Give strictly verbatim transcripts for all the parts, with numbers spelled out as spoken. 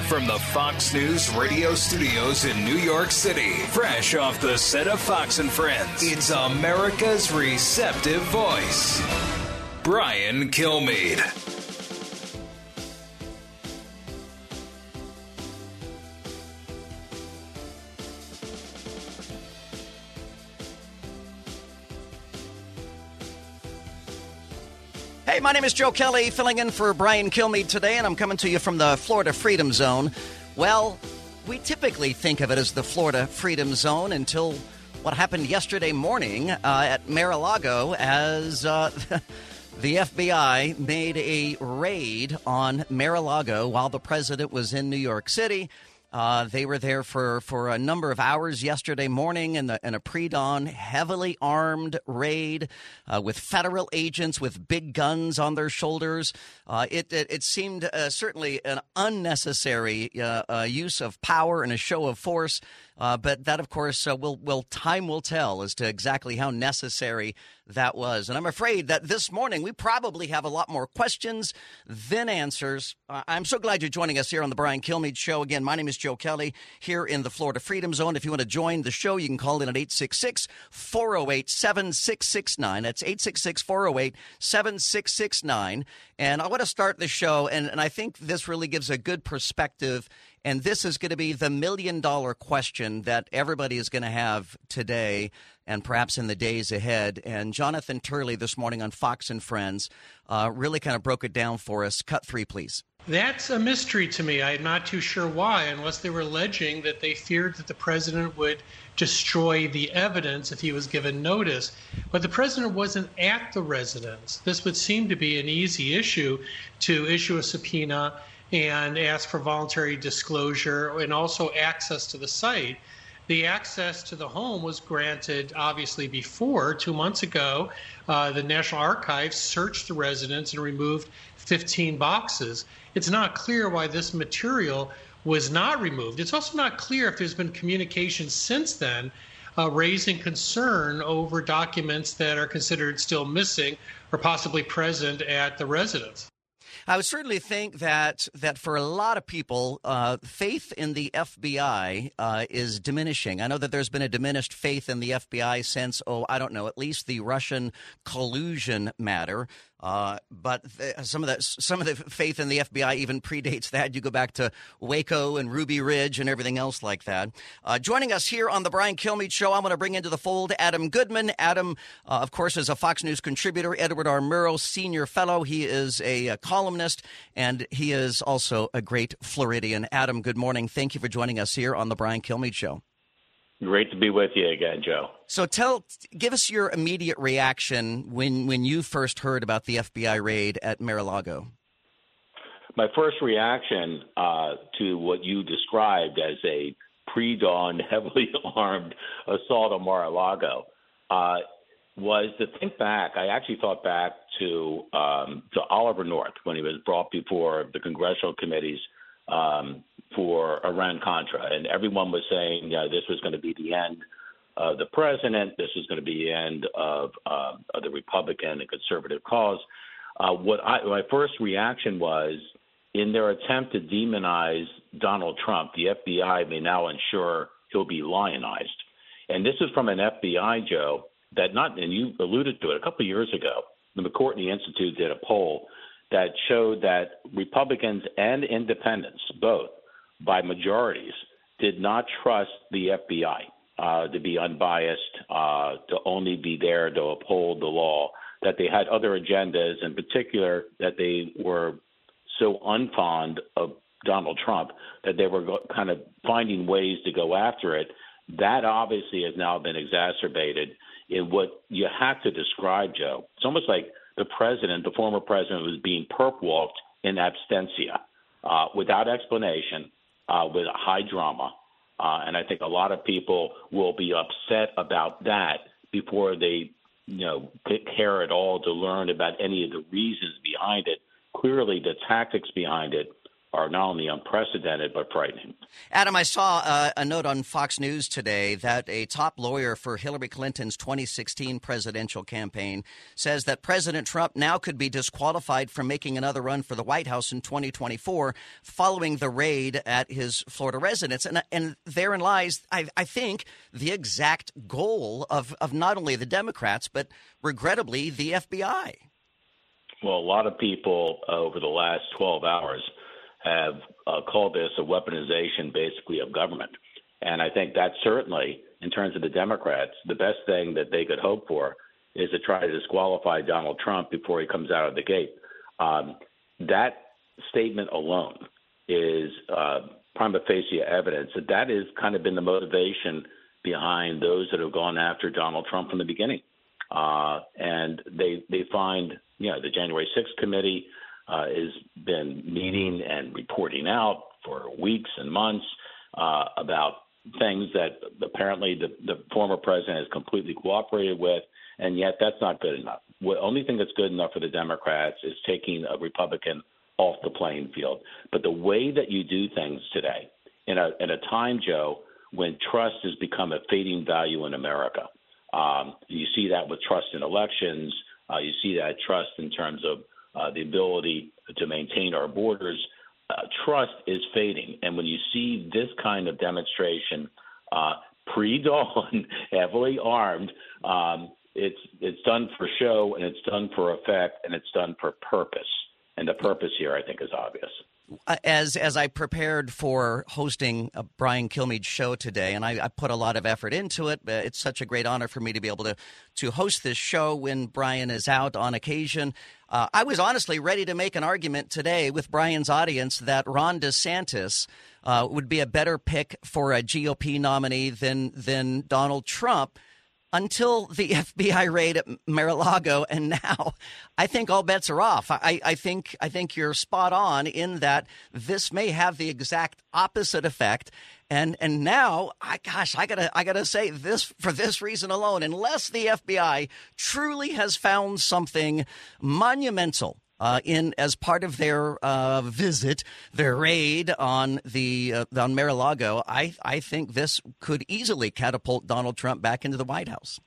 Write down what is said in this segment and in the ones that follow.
from the Fox News radio studios in New York City, fresh off the set of Fox and Friends, it's America's receptive voice, Brian Kilmeade. Hey, my name is Joe Kelly, filling in for Brian Kilmeade today, and I'm coming to you from the Florida Freedom Zone. Well, we typically think of it as the Florida Freedom Zone until what happened yesterday morning uh, at Mar-a-Lago as uh, the F B I made a raid on Mar-a-Lago while the president was in New York City. Uh, they were there for, for a number of hours yesterday morning in, the, in a pre-dawn, heavily armed raid uh, with federal agents with big guns on their shoulders. Uh, it, it, it seemed uh, certainly an unnecessary uh, uh, use of power and a show of force. Uh, but that, of course, uh, will will time will tell as to exactly how necessary that was. And I'm afraid that this morning we probably have a lot more questions than answers. Uh, I'm so glad you're joining us here on the Brian Kilmeade Show. Again, my name is Joe Kelly here in the Florida Freedom Zone. If you want to join the show, you can call in at eight six six, four oh eight, seven six six nine. That's eight six six, four oh eight, seven six six nine. And I want to start the show, and, and I think this really gives a good perspective. And this is going to be the million-dollar question that everybody is going to have today and perhaps in the days ahead. And Jonathan Turley this morning on Fox and Friends uh, really kind of broke it down for us. Cut three, please. That's a mystery to me. I'm not too sure why, unless they were alleging that they feared that the president would destroy the evidence if he was given notice. But the president wasn't at the residence. This would seem to be an easy issue to issue a subpoena and ask for voluntary disclosure and also access to the site. The access to the home was granted, obviously, before. Two months ago, uh, the National Archives searched the residence and removed fifteen boxes. It's not clear why this material was not removed. It's also not clear if there's been communication since then uh, raising concern over documents that are considered still missing or possibly present at the residence. I would certainly think that that for a lot of people, uh, faith in the F B I uh, is diminishing. I know that there's been a diminished faith in the F B I since, oh, I don't know, at least the Russian collusion matter. Uh, but th- some of the some of the faith in the F B I even predates that. You go back to Waco and Ruby Ridge and everything else like that. Uh, joining us here on the Brian Kilmeade Show, I'm going to bring into the fold Adam Goodman. Adam, uh, of course, is a Fox News contributor, Edward R. Murrow Senior Fellow. He is a, a columnist, and he is also a great Floridian. Adam, good morning. Thank you for joining us here on the Brian Kilmeade Show. Great to be with you again, Joe. So tell, give us your immediate reaction when, when you first heard about the F B I raid at Mar-a-Lago. My first reaction uh, to what you described as a pre-dawn, heavily armed assault on Mar-a-Lago uh, was to think back. I actually thought back to um, to Oliver North when he was brought before the congressional committees um, for Iran-Contra, and everyone was saying uh, this was going to be the end of the president, this was going to be the end of, uh, of the Republican and conservative cause. Uh, what I, my first reaction was, in their attempt to demonize Donald Trump, the F B I may now ensure he'll be lionized. And this is from an F B I, Joe, that not, and you alluded to it, a couple of years ago, the McCourtney Institute did a poll that showed that Republicans and independents, both, by majorities, did not trust the F B I uh, to be unbiased, uh, to only be there to uphold the law, that they had other agendas, in particular that they were so unfond of Donald Trump that they were go- kind of finding ways to go after it. That obviously has now been exacerbated in what you have to describe, Joe. It's almost like the president, the former president, was being perp-walked in absentia, uh, without explanation, uh, with high drama. Uh, and I think a lot of people will be upset about that before they, you know, care at all to learn about any of the reasons behind it. Clearly, the tactics behind it are not only unprecedented but frightening. Adam, I saw uh, a note on Fox News today that a top lawyer for Hillary Clinton's twenty sixteen presidential campaign says that President Trump now could be disqualified from making another run for the White House in twenty twenty-four following the raid at his Florida residence. And, and therein lies, I, I think, the exact goal of, of not only the Democrats, but regrettably the F B I. Well, a lot of people uh, over the last twelve hours have uh, called this a weaponization, basically, of government. And I think that certainly, in terms of the Democrats, the best thing that they could hope for is to try to disqualify Donald Trump before he comes out of the gate. Um, that statement alone is uh, prima facie evidence that that has kind of been the motivation behind those that have gone after Donald Trump from the beginning. Uh, and they they find, you know, the January sixth committee uh, has been meeting and reporting out for weeks and months uh, about things that apparently the, the former president has completely cooperated with, and yet that's not good enough. The only thing that's good enough for the Democrats is taking a Republican off the playing field. But the way that you do things today, in a, in a time, Joe, when trust has become a fading value in America, um, you see that with trust in elections, uh, you see that trust in terms of uh, the ability to maintain our borders. Uh, trust is fading. And when you see this kind of demonstration, uh, pre-dawn, heavily armed, um, it's it's done for show, and it's done for effect, and it's done for purpose. And the purpose here, I think, is obvious. As as I prepared for hosting a Brian Kilmeade show today, and I, I put a lot of effort into it, it's such a great honor for me to be able to, to host this show when Brian is out on occasion. Uh, I was honestly ready to make an argument today with Brian's audience that Ron DeSantis uh, would be a better pick for a G O P nominee than than Donald Trump, until the F B I raid at Mar-a-Lago, and now I think all bets are off. I, I think I think you're spot on in that this may have the exact opposite effect. And and now, I gosh, I gotta I gotta say this for this reason alone, unless the F B I truly has found something monumental Uh, in as part of their uh, visit, their raid on the uh, on Mar-a-Lago, I I think this could easily catapult Donald Trump back into the White House.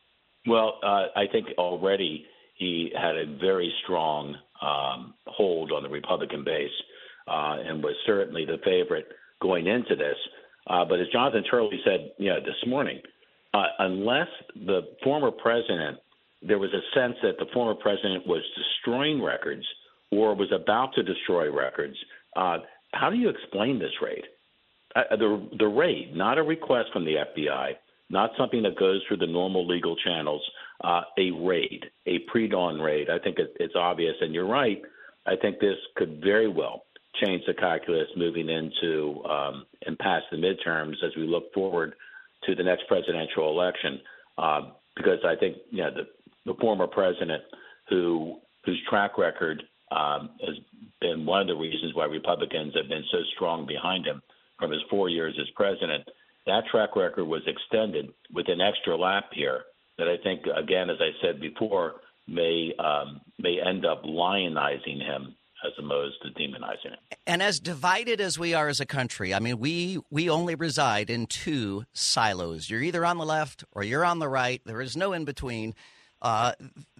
Well, uh, I think already he had a very strong um, hold on the Republican base uh, and was certainly the favorite going into this. Uh, but as Jonathan Turley said, you know, this morning, uh, unless the former president there was a sense that the former president was destroying records or was about to destroy records. Uh, how do you explain this raid? Uh, the, the raid, not a request from the F B I, not something that goes through the normal legal channels, uh, a raid, a pre-dawn raid. I think it, it's obvious, and you're right. I think this could very well change the calculus moving into um, and past the midterms as we look forward to the next presidential election, uh, because I think, you know, the the former president who whose track record um, has been one of the reasons why Republicans have been so strong behind him from his four years as president. That track record was extended with an extra lap here that I think, again, as I said before, may um, may end up lionizing him as opposed to demonizing him. And as divided as we are as a country, I mean, we we only reside in two silos. You're either on the left or you're on the right. There is no in between. Uh,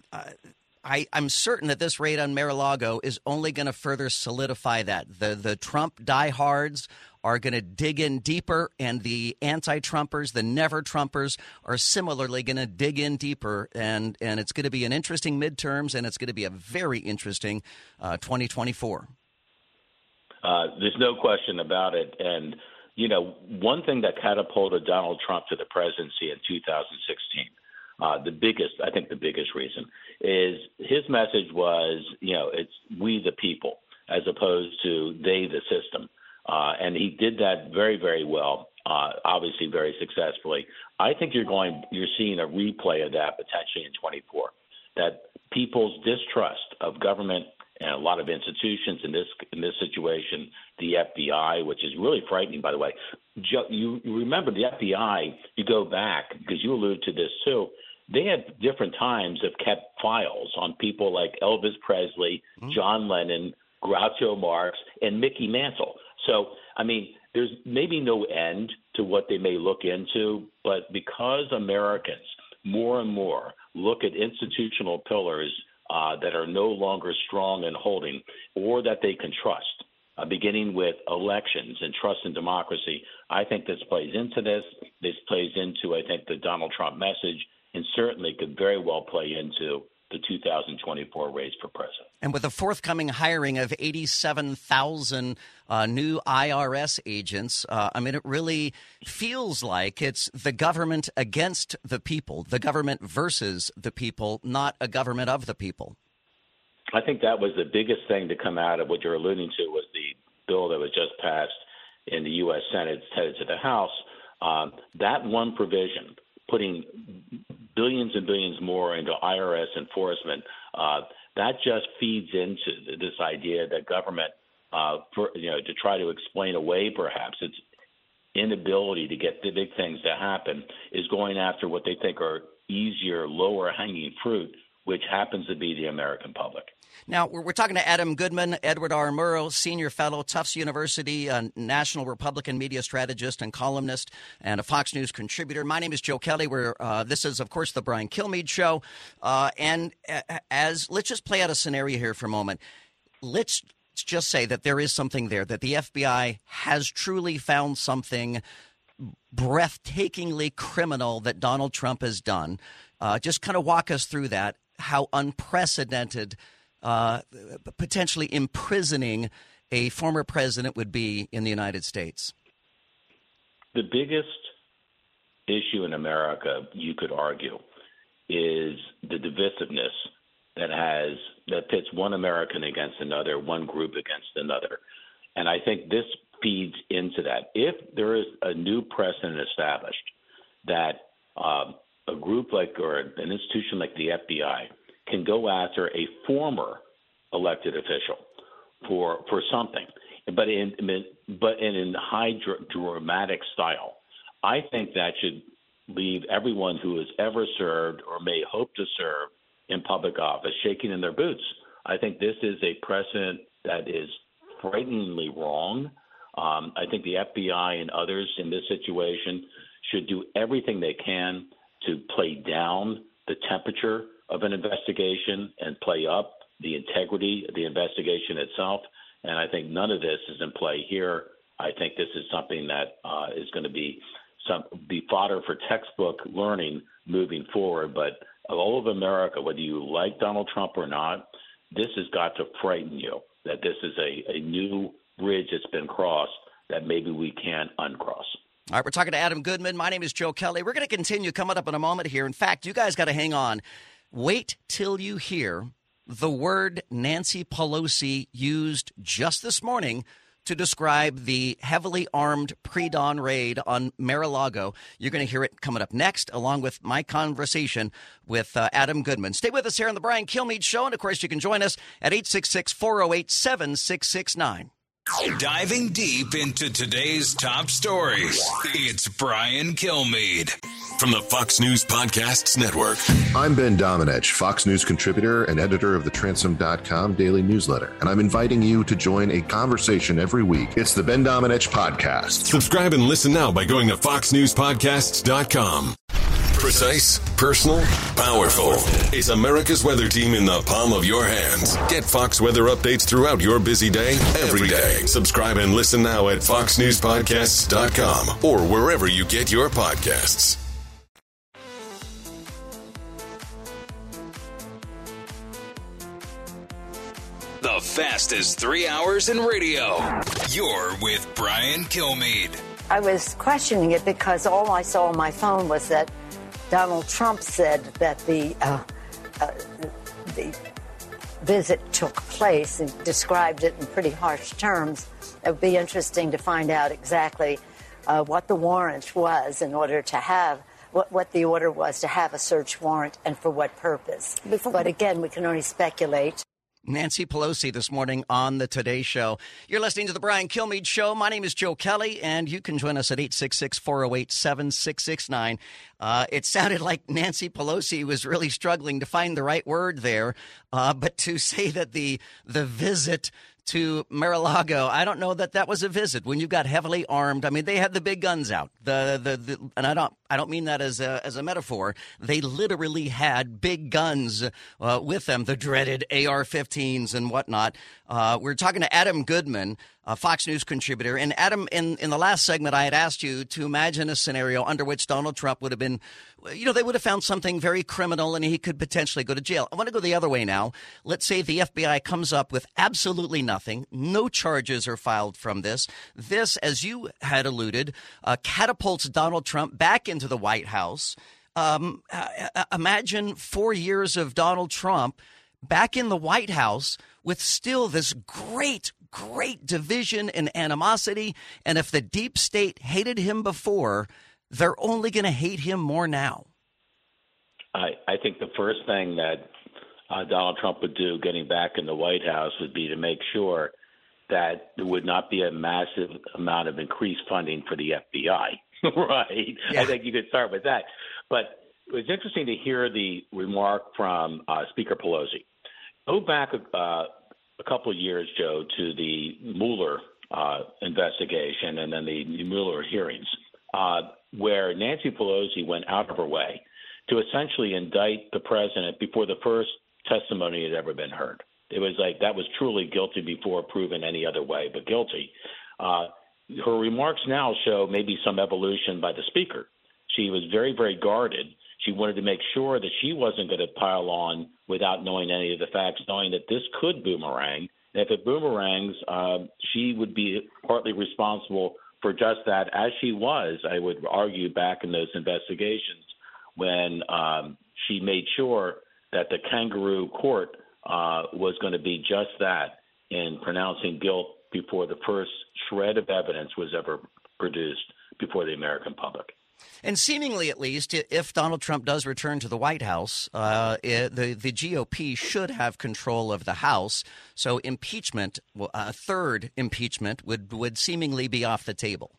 I, I'm certain that this raid on Mar-a-Lago is only going to further solidify that. The the Trump diehards are going to dig in deeper, and the anti-Trumpers, the never-Trumpers, are similarly going to dig in deeper. And, and it's going to be an interesting midterms, and it's going to be a very interesting uh, twenty twenty-four. Uh, there's no question about it. And, you know, one thing that catapulted Donald Trump to the presidency in two thousand sixteen, Uh, the biggest, I think the biggest reason is his message was, you know, it's we the people as opposed to they the system. Uh, and he did that very, very well, uh, obviously very successfully. I think you're going, you're seeing a replay of that potentially in twenty-four, that people's distrust of government and a lot of institutions in this in this situation, the F B I, which is really frightening, by the way. You, you remember the F B I, you go back, because you alluded to this too, they at different times have kept files on people like Elvis Presley, mm-hmm. John Lennon, Groucho Marx, and Mickey Mantle. So, I mean, there's maybe no end to what they may look into, but because Americans more and more look at institutional pillars uh, that are no longer strong and holding or that they can trust, uh, beginning with elections and trust in democracy, I think this plays into this. This plays into, I think, the Donald Trump message, and certainly could very well play into the two thousand twenty-four race for president. And with the forthcoming hiring of eighty-seven thousand uh, new I R S agents, uh, I mean, it really feels like it's the government against the people, the government versus the people, not a government of the people. I think that was the biggest thing to come out of what you're alluding to was the bill that was just passed in the U S Senate, it's headed to the House. Um, that one provision, putting billions and billions more into I R S enforcement, uh, that just feeds into this idea that government, uh, for, you know, to try to explain away perhaps its inability to get the big things to happen, is going after what they think are easier, lower hanging fruit, which happens to be the American public. Now, we're, we're talking to Adam Goodman, Edward R. Murrow, Senior Fellow, Tufts University, uh, National Republican Media Strategist and columnist, and a Fox News contributor. My name is Joe Kelly. We're, uh, this is, of course, the Brian Kilmeade Show. Uh, and as let's just play out a scenario here for a moment. Let's just say that there is something there, that the F B I has truly found something breathtakingly criminal that Donald Trump has done. Uh, just kind of walk us through that, how unprecedented Uh, potentially imprisoning a former president would be in the United States. The biggest issue in America, you could argue, is the divisiveness that has that pits one American against another, one group against another. And I think this feeds into that. If there is a new precedent established that um, a group like or an institution like the F B I can go after a former elected official for for something, but in but in, in high dr- dramatic style, I think that should leave everyone who has ever served or may hope to serve in public office shaking in their boots. I think this is a precedent that is frighteningly wrong. Um, I think the F B I and others in this situation should do everything they can to play down the temperature of an investigation and play up the integrity of the investigation itself. And I think none of this is in play here. I think this is something that uh, is going to be some be fodder for textbook learning moving forward. But all of America, whether you like Donald Trump or not, this has got to frighten you that this is a, a new bridge that's been crossed that maybe we can't uncross. All right, we're talking to Adam Goodman. My name is Joe Kelly. We're going to continue coming up in a moment here. In fact, you guys got to hang on. Wait till you hear the word Nancy Pelosi used just this morning to describe the heavily armed pre-dawn raid on Mar-a-Lago. You're going to hear it coming up next, along with my conversation with uh, Adam Goodman. Stay with us here on the Brian Kilmeade Show, and of course you can join us at eight six six, four oh eight, seven six six nine. Diving deep into today's top stories, it's Brian Kilmeade. From the Fox News Podcasts Network. I'm Ben Domenech, Fox News contributor and editor of the Transom dot com daily newsletter, and I'm inviting you to join a conversation every week. It's the Ben Domenech Podcast. Subscribe and listen now by going to fox news podcasts dot com. Precise, personal, powerful. It's America's weather team in the palm of your hands. Get Fox weather updates throughout your busy day, every day. Subscribe and listen now at fox news podcasts dot com or wherever you get your podcasts. The fastest three hours in radio. You're with Brian Kilmeade. I was questioning it because all I saw on my phone was that Donald Trump said that the uh, uh, the visit took place and described it in pretty harsh terms. It would be interesting to find out exactly uh, what the warrant was in order to have what, what the order was to have a search warrant and for what purpose. But again, we can only speculate. Nancy Pelosi this morning on the Today Show. You're listening to the Brian Kilmeade Show. My name is Joe Kelly, and you can join us at eight six six, four oh eight, seven six six nine. Uh, it sounded like Nancy Pelosi was really struggling to find the right word there. Uh, but to say that the the visit to Mar-a-Lago, I don't know that that was a visit. When you've got heavily armed, I mean, they had the big guns out. The the, the and I don't I don't mean that as a as a metaphor. They literally had big guns uh, with them, the dreaded A R fifteens and whatnot. Uh, we're talking to Adam Goodman, a Fox News contributor. And Adam, in, in the last segment, I had asked you to imagine a scenario under which Donald Trump would have been, you know, they would have found something very criminal and he could potentially go to jail. I want to go the other way now. Let's say the F B I comes up with absolutely nothing. No charges are filed from this. This, as you had alluded, uh, catapults Donald Trump back into the White House. Um, uh, imagine four years of Donald Trump back in the White House with still this great, great division and animosity. And if the deep state hated him before, they're only going to hate him more now. I, I think the first thing that uh, Donald Trump would do getting back in the White House would be to make sure that there would not be a massive amount of increased funding for the F B I. Right. Yeah. I think you could start with that. But it was interesting to hear the remark from uh, Speaker Pelosi. Go back uh, a couple of years, Joe, to the Mueller uh, investigation and then the Mueller hearings, uh, where Nancy Pelosi went out of her way to essentially indict the president before the first testimony had ever been heard. It was like that was truly guilty before proven any other way but guilty. Uh, her remarks now show maybe some evolution by the speaker. She was very, very guarded. She wanted to make sure that she wasn't going to pile on without knowing any of the facts, knowing that this could boomerang. And if it boomerangs, uh, she would be partly responsible for just that, as she was, I would argue, back in those investigations when um, she made sure that the kangaroo court uh, was going to be just that in pronouncing guilt before the first shred of evidence was ever produced before the American public. And seemingly, at least, if Donald Trump does return to the White House, uh, it, the, the G O P should have control of the House. So impeachment, well, a third impeachment, would, would seemingly be off the table.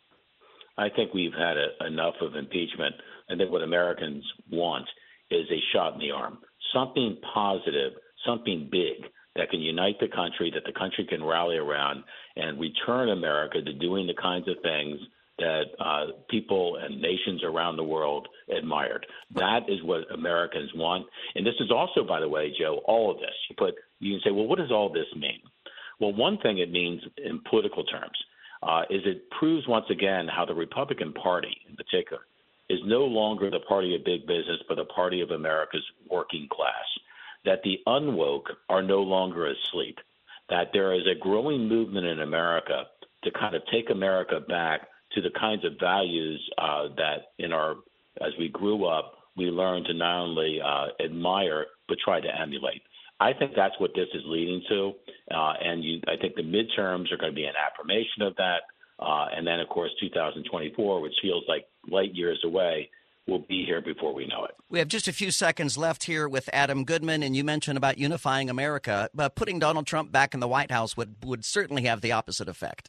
I think we've had a, enough of impeachment. I think what Americans want is a shot in the arm, something positive, something big that can unite the country, that the country can rally around and return America to doing the kinds of things that uh, people and nations around the world admired. That is what Americans want. And this is also, by the way, Joe, all of this. But you can say, well, what does all this mean? Well, one thing it means in political terms uh, is it proves once again how the Republican Party in particular is no longer the party of big business, but the party of America's working class, that the unwoke are no longer asleep, that there is a growing movement in America to kind of take America back to the kinds of values uh, that in our, as we grew up, we learned to not only uh, admire, but try to emulate. I think that's what this is leading to. Uh, and you, I think the midterms are going to be an affirmation of that. Uh, and then, of course, two thousand twenty-four, which feels like light years away, will be here before we know it. We have just a few seconds left here with Adam Goodman, and you mentioned about unifying America. But putting Donald Trump back in the White House would, would certainly have the opposite effect.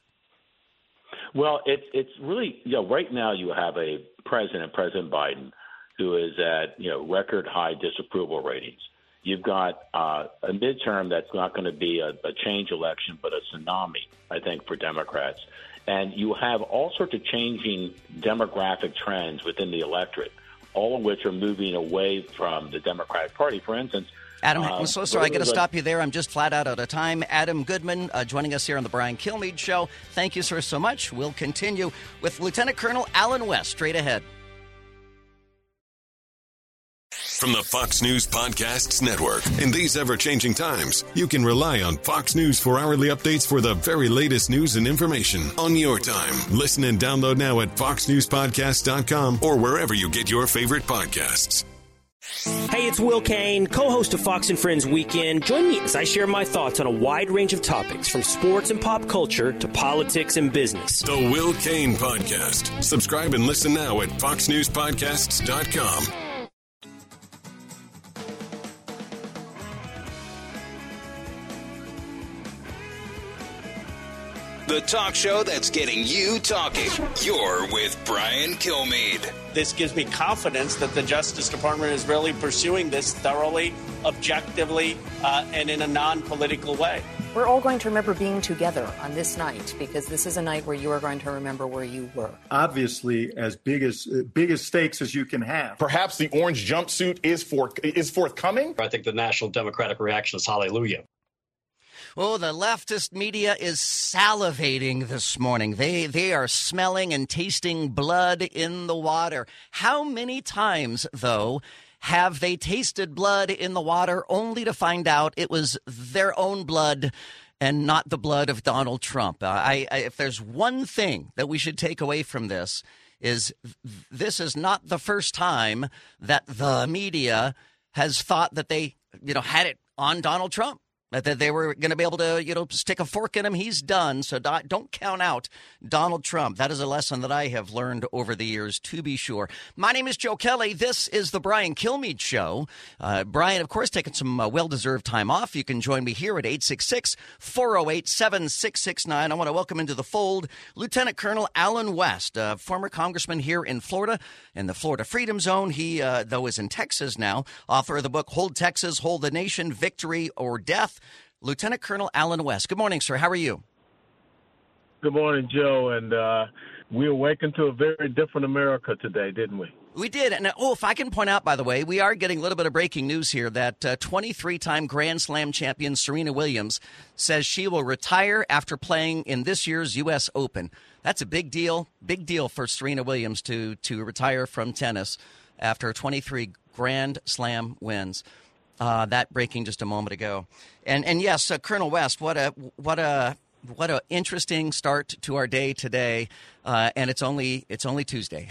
Well, it's it's really, you know, right now you have a president, President Biden, who is at, you know, record high disapproval ratings. You've got uh, a midterm that's not going to be a, a change election, but a tsunami, I think, for Democrats. And you have all sorts of changing demographic trends within the electorate, all of which are moving away from the Democratic Party. For instance, Adam, I'm so sorry. I got to stop you there. I'm just flat out out of time. Adam Goodman uh, joining us here on the Brian Kilmeade Show. Thank you, sir, so much. We'll continue with Lieutenant Colonel Alan West straight ahead. From the Fox News Podcasts Network. In these ever-changing times, you can rely on Fox News for hourly updates for the very latest news and information on your time. Listen and download now at fox news podcast dot com or wherever you get your favorite podcasts. Hey, it's Will Kane, co-host of Fox and Friends Weekend. Join me as I share my thoughts on a wide range of topics, from sports and pop culture to politics and business. The Will Kane Podcast. Subscribe and listen now at fox news podcasts dot com. the talk show that's getting you talking. You're with Brian Kilmeade. This gives me confidence that the Justice Department is really pursuing this thoroughly, objectively, uh, and in a non-political way. We're all going to remember being together on this night because this is a night where you are going to remember where you were. Obviously, as big as uh, big as stakes as you can have. Perhaps the orange jumpsuit is for is forthcoming. I think the national Democratic reaction is hallelujah. Oh, the leftist media is salivating this morning. They they are smelling and tasting blood in the water. How many times, though, have they tasted blood in the water only to find out it was their own blood and not the blood of Donald Trump? Uh, I, I, if there's one thing that we should take away from this is this is not the first time that the media has thought that they, you know, had it on Donald Trump. That they were going to be able to, you know, stick a fork in him. He's done. So don't count out Donald Trump. That is a lesson that I have learned over the years, to be sure. My name is Joe Kelly. This is the Brian Kilmeade Show. Uh, Brian, of course, taking some uh, well-deserved time off. You can join me here at eight six six, four oh eight, seven six six nine. I want to welcome into the fold Lieutenant Colonel Allen West, uh, former congressman here in Florida, in the Florida Freedom Zone. He, uh, though, is in Texas now, author of the book Hold Texas, Hold the Nation, Victory or Death. Lieutenant Colonel Allen West. Good morning, sir. How are you? Good morning, Joe. And uh, we awakened to a very different America today, didn't we? We did. And, oh, if I can point out, by the way, we are getting a little bit of breaking news here that uh, twenty-three-time Grand Slam champion Serena Williams says she will retire after playing in this year's U S Open. That's a big deal. Big deal for Serena Williams to, to retire from tennis after twenty-three Grand Slam wins. Uh, that breaking just a moment ago, and and yes, uh, Colonel West, what a what a what a interesting start to our day today, uh, and it's only it's only Tuesday.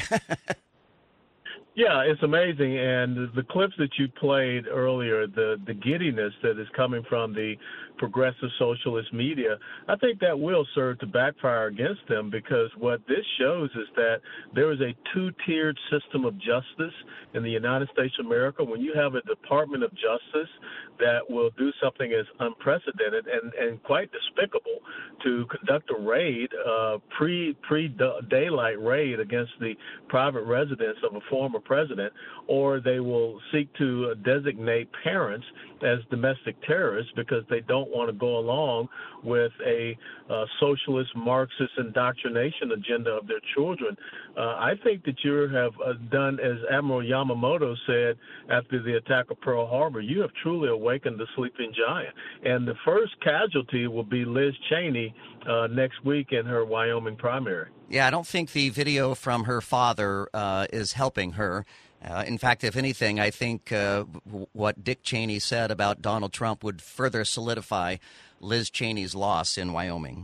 Yeah, it's amazing, and the clips that you played earlier, the the giddiness that is coming from the progressive socialist media, I think that will serve to backfire against them, because what this shows is that there is a two-tiered system of justice in the United States of America. When you have a Department of Justice that will do something as unprecedented and, and quite despicable to conduct a raid, uh, pre, pre-daylight raid against the private residence of a former president, or they will seek to designate parents as domestic terrorists because they don't want to go along with a uh, socialist Marxist indoctrination agenda of their children. Uh, I think that you have uh, done, as Admiral Yamamoto said after the attack of Pearl Harbor, you have truly awakened the sleeping giant. And the first casualty will be Liz Cheney uh, next week in her Wyoming primary. Yeah, I don't think the video from her father uh, is helping her. Uh, in fact, if anything, I think uh, w- what Dick Cheney said about Donald Trump would further solidify Liz Cheney's loss in Wyoming.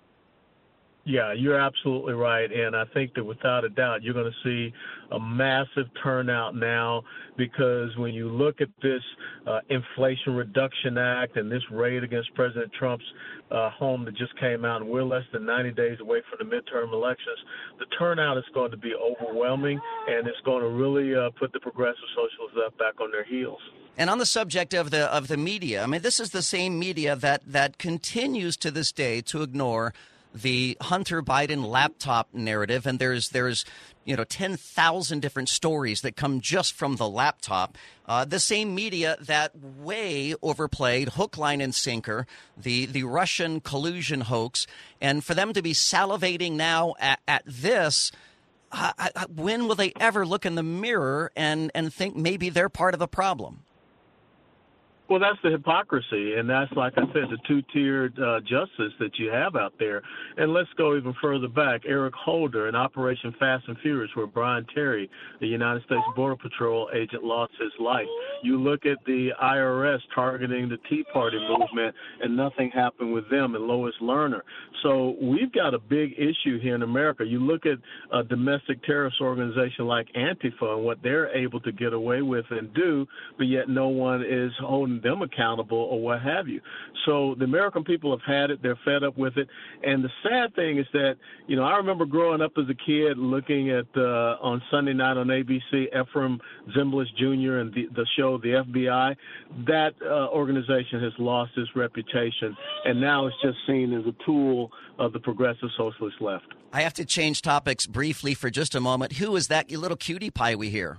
Yeah, you're absolutely right. And I think that without a doubt, you're going to see a massive turnout now, because when you look at this uh, Inflation Reduction Act and this raid against President Trump's uh, home that just came out, and we're less than ninety days away from the midterm elections, the turnout is going to be overwhelming, and it's going to really uh, put the progressive socialists up back on their heels. And on the subject of the of the media, I mean, this is the same media that, that continues to this day to ignore the Hunter Biden laptop narrative, and there's there's you know ten thousand different stories that come just from the laptop. Uh, the same media that way overplayed hook, line, and sinker the the Russian collusion hoax, and for them to be salivating now at, at this. Uh, when will they ever look in the mirror and and think maybe they're part of the problem? Well, that's the hypocrisy, and that's, like I said, the two-tiered uh, justice that you have out there. And let's go even further back. Eric Holder in Operation Fast and Furious, where Brian Terry, the United States Border Patrol agent, lost his life. You look at the I R S targeting the Tea Party movement, and nothing happened with them, and Lois Lerner. So we've got a big issue here in America. You look at a domestic terrorist organization like Antifa and what they're able to get away with and do, but yet no one is holding holding them accountable or what have you. So the American people have had it. They're fed up with it. And the sad thing is that, you know, I remember growing up as a kid looking at uh, on Sunday night on A B C, Ephraim Zimbalist Junior and the, the show The F B I. That uh, organization has lost its reputation, and now it's just seen as a tool of the progressive socialist left. I have to change topics briefly for just a moment. Who is that little cutie pie we hear?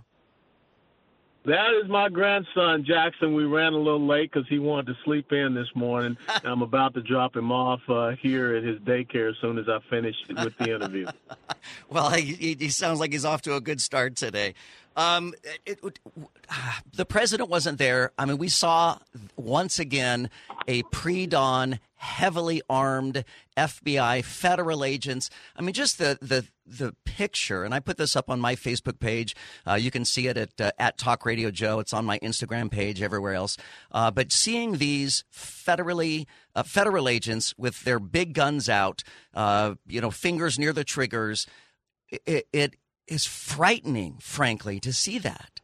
That is my grandson, Jackson. We ran a little late because he wanted to sleep in this morning. I'm about to drop him off uh, here at his daycare as soon as I finish with the interview. Well, he, he sounds like he's off to a good start today. Um, it, it, the president wasn't there. I mean, we saw once again a pre-dawn, heavily armed F B I, federal agents. I mean, just the the the picture, and I put this up on my Facebook page. Uh, you can see it at uh, at Talk Radio Joe. It's on my Instagram page, everywhere else. Uh, but seeing these federally uh, federal agents with their big guns out, uh, you know, fingers near the triggers, it, it is frightening, frankly, to see that.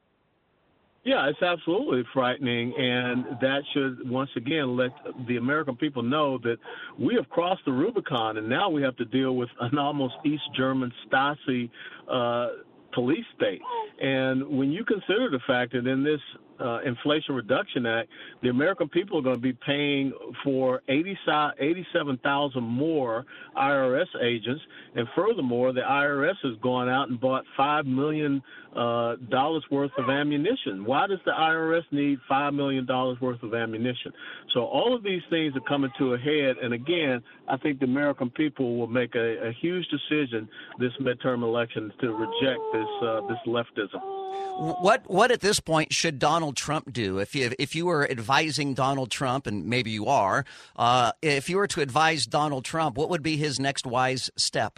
Yeah, it's absolutely frightening, and that should once again let the American people know that we have crossed the Rubicon, and now we have to deal with an almost East German Stasi uh, police state. And when you consider the fact that in this uh, Inflation Reduction Act, the American people are going to be paying for eighty-seven thousand more I R S agents, and furthermore, the I R S has gone out and bought five million dollars uh, dollars worth of ammunition. Why does the I R S need five million dollars worth of ammunition? So all of these things are coming to a head, and again, I think the American people will make a, a huge decision this midterm election to reject this uh, this leftism. What what at this point should Donald Trump do? If you if you were advising Donald Trump, and maybe you are, uh, if you were to advise Donald Trump, what would be his next wise step?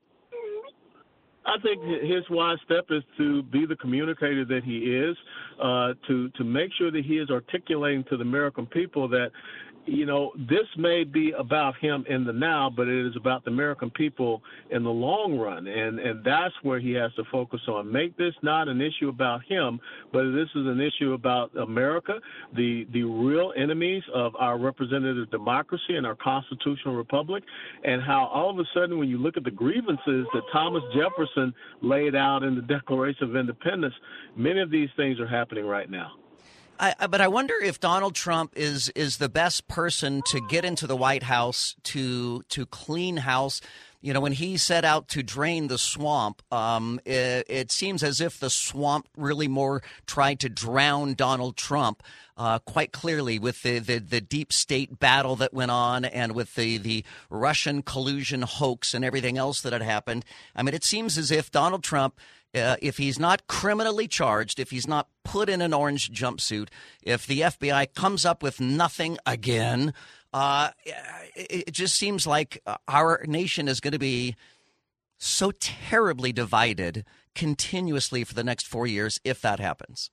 I think his wise step is to be the communicator that he is, uh, to to make sure that he is articulating to the American people that, you know, this may be about him in the now, but it is about the American people in the long run. And, and that's where he has to focus on. Make this not an issue about him, but this is an issue about America, the, the real enemies of our representative democracy and our constitutional republic, and how all of a sudden when you look at the grievances that Thomas Jefferson laid out in the Declaration of Independence, many of these things are happening right now. I, but I wonder if Donald Trump is is the best person to get into the White House to to clean house. You know, when he set out to drain the swamp, um, it, it seems as if the swamp really more tried to drown Donald Trump uh, quite clearly with the, the, the deep state battle that went on and with the, the Russian collusion hoax and everything else that had happened. I mean, it seems as if Donald Trump, Uh, if he's not criminally charged, if he's not put in an orange jumpsuit, if the F B I comes up with nothing again, uh, it, it just seems like our nation is going to be so terribly divided continuously for the next four years if that happens.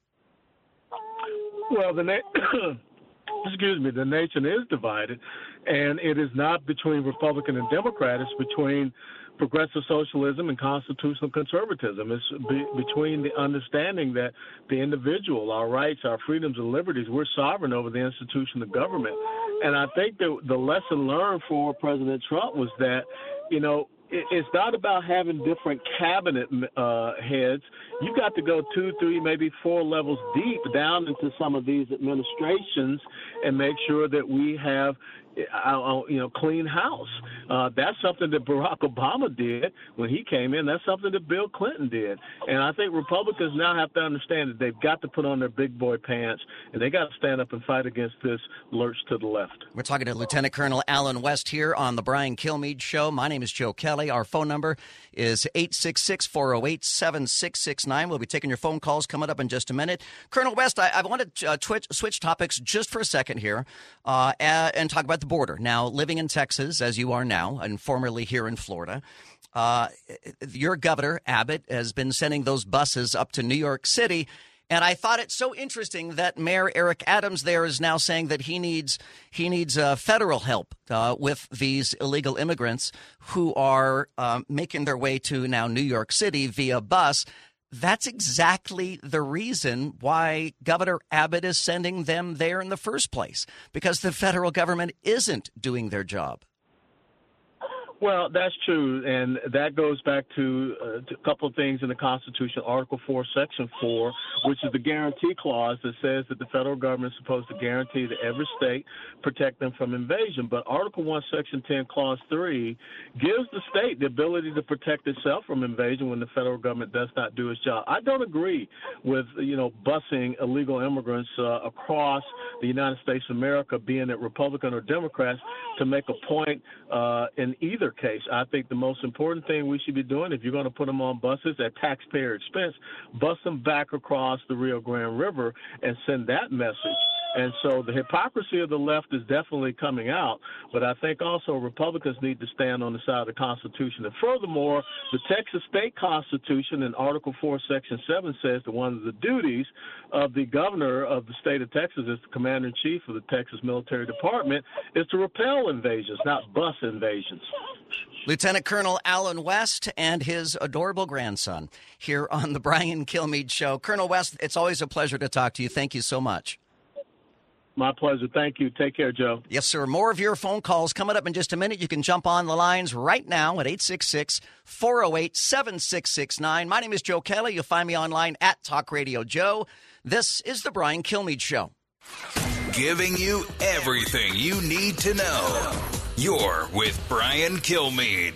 Well, the na- excuse me, the nation is divided, and it is not between Republican and Democrat. It's between progressive socialism and constitutional conservatism. It's be, between the understanding that the individual, our rights, our freedoms and liberties, we're sovereign over the institution of government. And I think that the lesson learned for President Trump was that, you know, it, it's not about having different cabinet uh, heads. You've got to go two, three, maybe four levels deep down into some of these administrations and make sure that we have Uh, you know, clean house. Uh, that's something that Barack Obama did when he came in. That's something that Bill Clinton did. And I think Republicans now have to understand that they've got to put on their big boy pants, and they got to stand up and fight against this lurch to the left. We're talking to Lieutenant Colonel Alan West here on the Brian Kilmeade Show. My name is Joe Kelly. Our phone number is eight six six, four oh eight, seven six six nine. We'll be taking your phone calls coming up in just a minute. Colonel West, I, I want to uh, twitch, switch topics just for a second here uh, and, and talk about the border. Now, living in Texas, as you are now, and formerly here in Florida, uh, your governor, Abbott, has been sending those buses up to New York City. And I thought it so interesting that Mayor Eric Adams there is now saying that he needs he needs uh, federal help uh, with these illegal immigrants who are uh, making their way to now New York City via bus. that's exactly the reason why Governor Abbott is sending them there in the first place, because the federal government isn't doing their job. Well, that's true, and that goes back to, uh, to a couple of things in the Constitution, Article four, Section four, which is the guarantee clause that says that the federal government is supposed to guarantee that every state protect them from invasion. But Article one, Section ten, Clause three gives the state the ability to protect itself from invasion when the federal government does not do its job. I don't agree with, you know, busing illegal immigrants uh, across the United States of America, being it Republican or Democrats, to make a point uh, in either case. I think the most important thing we should be doing, if you're going to put them on buses at taxpayer expense, bus them back across the Rio Grande River and send that message. And so the hypocrisy of the left is definitely coming out, but I think also Republicans need to stand on the side of the Constitution. And furthermore, the Texas State Constitution in Article four, Section seven says that one of the duties of the governor of the state of Texas, as the commander-in-chief of the Texas Military Department, is to repel invasions, not bus invasions. Lieutenant Colonel Allen West and his adorable grandson here on the Brian Kilmeade Show. Colonel West, it's always a pleasure to talk to you. Thank you so much. My pleasure. Thank you. Take care, Joe. Yes, sir. More of your phone calls coming up in just a minute. You can jump on the lines right now at eight six six, four oh eight, seven six six nine. My name is Joe Kelly. You'll find me online at Talk Radio Joe. This is the Brian Kilmeade Show. Giving you everything you need to know. You're with Brian Kilmeade.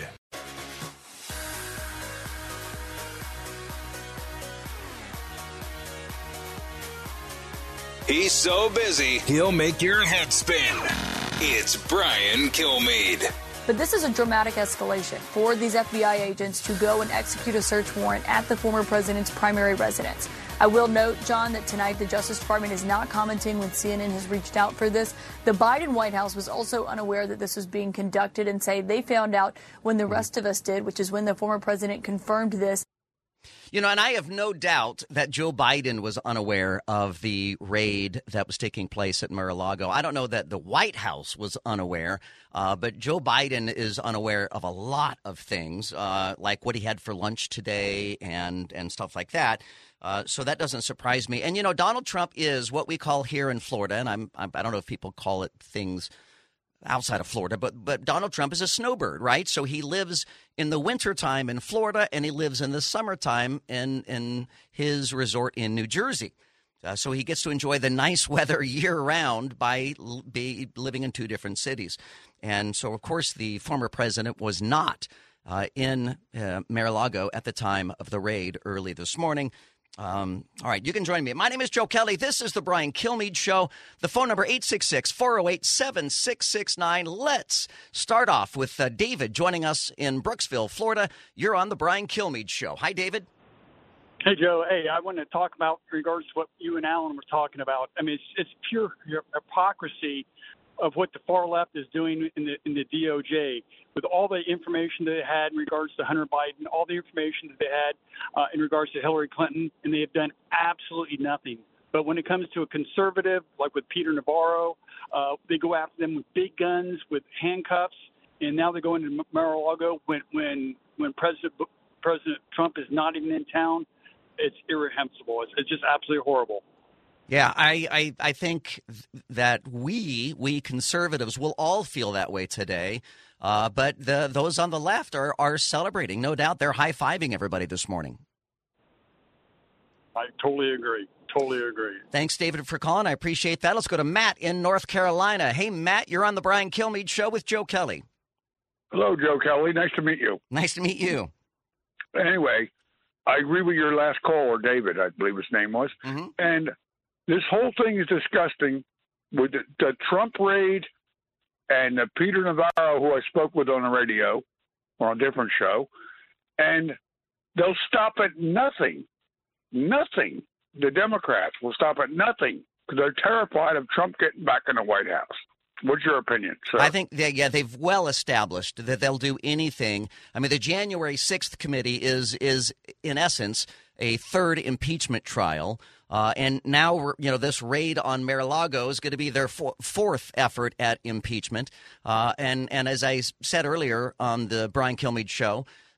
He's so busy, he'll make your head spin. It's Brian Kilmeade. But this is a dramatic escalation for these F B I agents to go and execute a search warrant at the former president's primary residence. I will note, John, that tonight the Justice Department is not commenting when C N N has reached out for this. The Biden White House was also unaware that this was being conducted and say they found out when the rest of us did, which is when the former president confirmed this. You know, and I have no doubt that Joe Biden was unaware of the raid that was taking place at Mar-a-Lago. I don't know that the White House was unaware, uh, but Joe Biden is unaware of a lot of things, uh, like what he had for lunch today and, and stuff like that. Uh, so that doesn't surprise me. And, you know, Donald Trump is what we call here in Florida, and I'm, I'm I don't know if people call it things outside of Florida, but but Donald Trump is a snowbird, right? So he lives in the wintertime in Florida, and he lives in the summertime in, in his resort in New Jersey. Uh, so he gets to enjoy the nice weather year-round by l- be living in two different cities. And so, of course, the former president was not uh, in uh, Mar-a-Lago at the time of the raid early this morning. Um, all right, you can join me. My name is Joe Kelly. This is the Brian Kilmeade Show. The phone number, eight six six, four oh eight, seven six six nine. Let's start off with uh, David joining us in Brooksville, Florida. You're on the Brian Kilmeade Show. Hi, David. Hey, Joe. Hey, I want to talk about, in regards to what you and Alan were talking about. I mean, it's, it's pure hypocrisy of what the far left is doing in the in the D O J with all the information that they had in regards to Hunter Biden, all the information that they had uh, in regards to Hillary Clinton, and they have done absolutely nothing. But when it comes to a conservative, like with Peter Navarro, uh, they go after them with big guns, with handcuffs, and now they're going to Mar-a-Lago when when when President President Trump is not even in town. It's irreprehensible. It's, it's just absolutely horrible. Yeah, I, I, I think that we, we conservatives will all feel that way today. Uh, but the, those on the left are, are celebrating. No doubt they're high-fiving everybody this morning. I totally agree. Totally agree. Thanks, David, for calling. I appreciate that. Let's go to Matt in North Carolina. Hey, Matt, you're on the Brian Kilmeade Show with Joe Kelly. Hello, Joe Kelly. Nice to meet you. Nice to meet you. Anyway, I agree with your last caller, David, I believe his name was. Mm-hmm. And this whole thing is disgusting with the, the Trump raid and uh, Peter Navarro, who I spoke with on the radio or on a different show, and they'll stop at nothing. Nothing. The Democrats will stop at nothing because they're terrified of Trump getting back in the White House. What's your opinion, sir? I think, they, yeah, they've well established that they'll do anything. I mean, the January sixth committee is, is in essence, a third impeachment trial. Uh, and now, you know, this raid on Mar-a-Lago is going to be their for- fourth effort at impeachment. Uh, and, and as I said earlier on the Brian Kilmeade Show,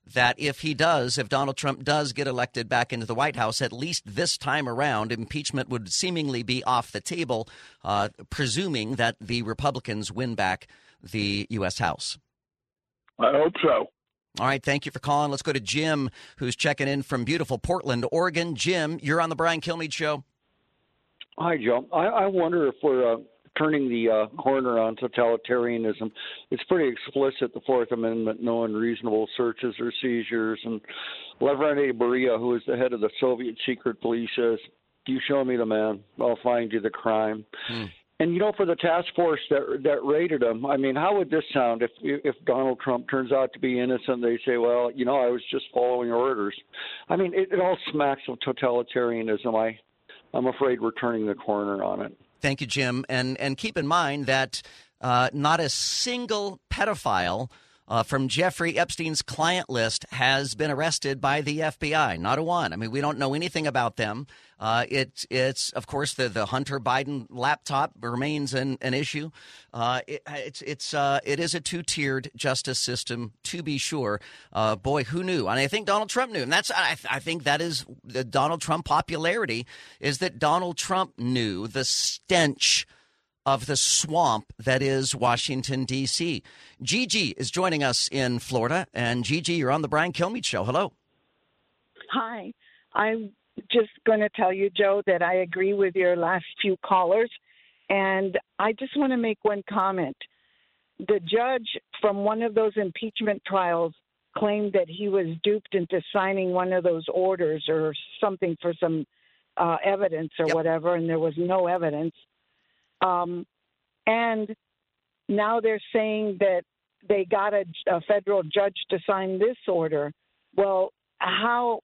that if he does, if Donald Trump does get elected back into the White House, at least this time around, impeachment would seemingly be off the table, uh, presuming that the Republicans win back the U S. House. I hope so. All right. Thank you for calling. Let's go to Jim, who's checking in from beautiful Portland, Oregon. Jim, you're on the Brian Kilmeade Show. Hi, Joe. I, I wonder if we're uh, turning the uh, corner on totalitarianism. It's pretty explicit, the Fourth Amendment, no unreasonable searches or seizures. And Lavrentiy Beria, who is the head of the Soviet secret police, says, you show me the man, I'll find you the crime. Hmm. And, you know, for the task force that that raided him, I mean, how would this sound if if Donald Trump turns out to be innocent? They say, well, you know, I was just following orders. I mean, it, it all smacks of totalitarianism. I, I'm afraid we're turning the corner on it. Thank you, Jim. And and keep in mind that uh, not a single pedophile uh, from Jeffrey Epstein's client list has been arrested by the F B I. Not a one. I mean, we don't know anything about them. Uh, it, it's, of course, the, the Hunter Biden laptop remains an, an issue. Uh, it, it's it's uh, it is a two-tiered justice system, to be sure. Uh, boy, who knew? And I think Donald Trump knew. And that's I, I think that is the Donald Trump popularity is that Donald Trump knew the stench of the swamp that is Washington, D C. Gigi is joining us in Florida. And Gigi, you're on the Brian Kilmeade Show. Hello. Hi. I'm just going to tell you, Joe, that I agree with your last few callers. And I just want to make one comment. The judge from one of those impeachment trials claimed that he was duped into signing one of those orders or something for some uh, evidence or yep. whatever, and there was no evidence. Um, and now they're saying that they got a, a federal judge to sign this order. Well, how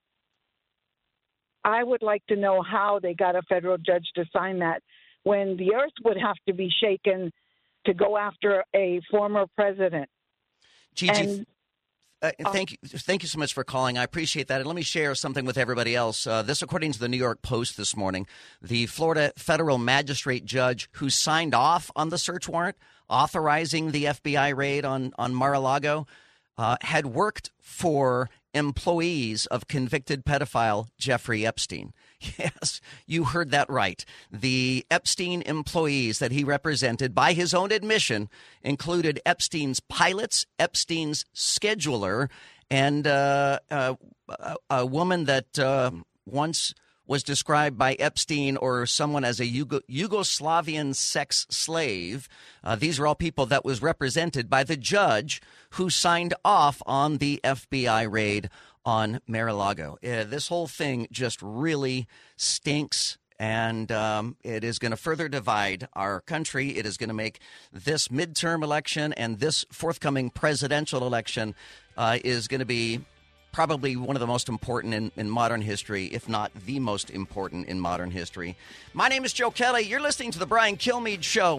I would like to know how they got a federal judge to sign that when the earth would have to be shaken to go after a former president. Gigi, and, uh, thank you, thank you so much for calling. I appreciate that. And let me share something with everybody else. Uh, this, according to the New York Post this morning, the Florida federal magistrate judge who signed off on the search warrant authorizing the F B I raid on on Mar-a-Lago uh, had worked for employees of convicted pedophile Jeffrey Epstein. Yes, you heard that right. The Epstein employees that he represented, by his own admission, included Epstein's pilots, Epstein's scheduler, and uh, uh, a, a woman that uh, once was described by Epstein or someone as a Yugo- Yugoslavian sex slave. Uh, these are all people that was represented by the judge who signed off on the F B I raid on Mar-a-Lago. Uh, this whole thing just really stinks, and um, it is going to further divide our country. It is going to make this midterm election and this forthcoming presidential election uh, is going to be probably one of the most important in, in modern history, if not the most important in modern history. My name is Joe Kelly. You're listening to The Brian Kilmeade Show.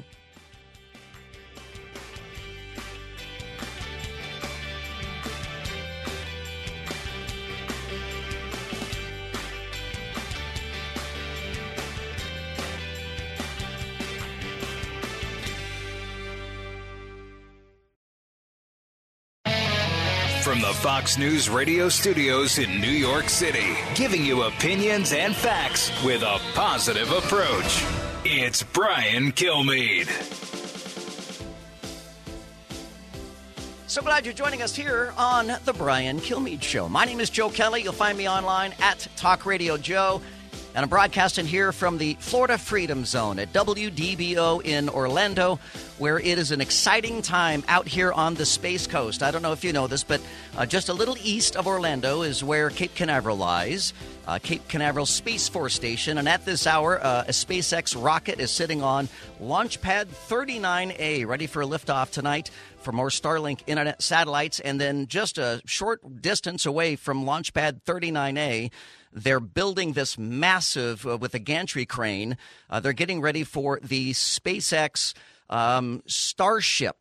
From the Fox News radio studios in New York City, giving you opinions and facts with a positive approach. It's Brian Kilmeade. So glad you're joining us here on The Brian Kilmeade Show. My name is Joe Kelly. You'll find me online at Talk Radio Joe. And I'm broadcasting here from the Florida Freedom Zone at W D B O in Orlando, where it is an exciting time out here on the Space Coast. I don't know if you know this, but uh, just a little east of Orlando is where Cape Canaveral lies, uh, Cape Canaveral Space Force Station. And at this hour, uh, a SpaceX rocket is sitting on Launch Pad thirty-nine A, ready for a liftoff tonight for more Starlink internet satellites. And then just a short distance away from Launch Pad thirty-nine A, they're building this massive, uh, with a gantry crane, uh, they're getting ready for the SpaceX um, Starship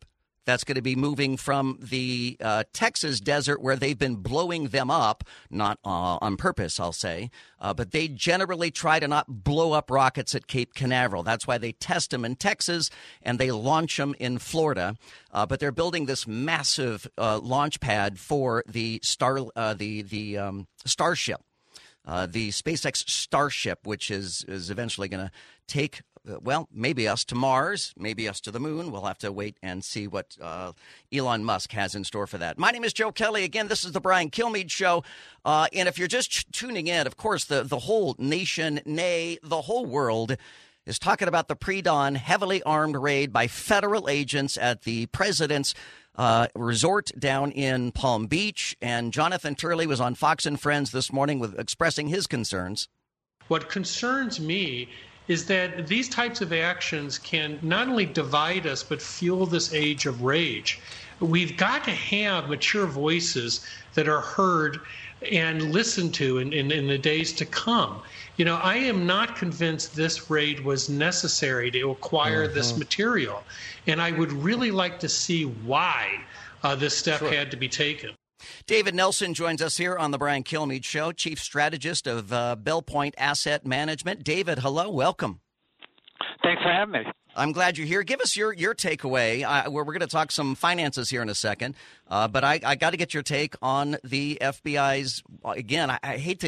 that's going to be moving from the uh, Texas desert where they've been blowing them up, not uh, on purpose, I'll say, uh, but they generally try to not blow up rockets at Cape Canaveral. That's why they test them in Texas and they launch them in Florida. Uh, but they're building this massive uh, launch pad for the Star, uh, the the um, Starship, uh, the SpaceX Starship, which is is eventually going to take. Well, maybe us to Mars, maybe us to the moon. We'll have to wait and see what uh, Elon Musk has in store for that. My name is Joe Kelly. Again, this is the Brian Kilmeade Show. Uh, and if you're just ch- tuning in, of course, the, the whole nation, nay, the whole world is talking about the pre-dawn heavily armed raid by federal agents at the president's uh, resort down in Palm Beach. And Jonathan Turley was on Fox and Friends this morning with expressing his concerns. What concerns me is that these types of actions can not only divide us, but fuel this age of rage. We've got to have mature voices that are heard and listened to in, in, in the days to come. You know, I am not convinced this raid was necessary to acquire mm-hmm. this material. And I would really like to see why uh, this step sure. had to be taken. David Nelson joins us here on the Brian Kilmeade Show, Chief Strategist of uh, Bell Point Asset Management. David, hello, welcome. Thanks for having me. I'm glad you're here. Give us your, your takeaway. Uh, we're we're going to talk some finances here in a second, uh, but I, I got to get your take on the F B I's, again, I, I hate to,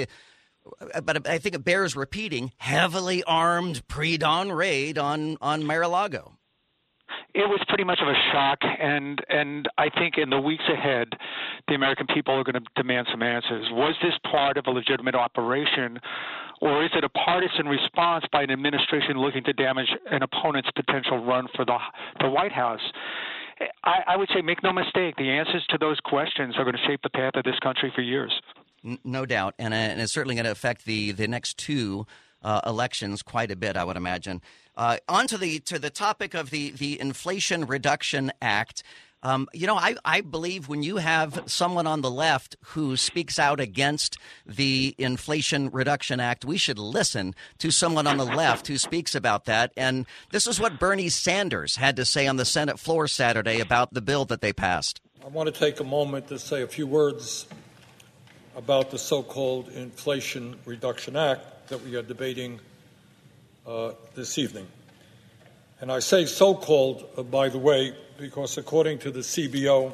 but I think it bears repeating, heavily armed pre-dawn raid on, on Mar-a-Lago. It was pretty much of a shock, and and I think in the weeks ahead, the American people are going to demand some answers. Was this part of a legitimate operation, or is it a partisan response by an administration looking to damage an opponent's potential run for the the White House? I, I would say make no mistake, the answers to those questions are going to shape the path of this country for years. No doubt, and, uh, and it's certainly going to affect the, the next two uh, elections quite a bit, I would imagine. Uh, on to the to the topic of the, the Inflation Reduction Act. Um, you know, I, I believe when you have someone on the left who speaks out against the Inflation Reduction Act, we should listen to someone on the left who speaks about that. And this is what Bernie Sanders had to say on the Senate floor Saturday about the bill that they passed. I want to take a moment to say a few words about the so-called Inflation Reduction Act that we are debating Uh, this evening. And I say so-called, uh, by the way, because according to the C B O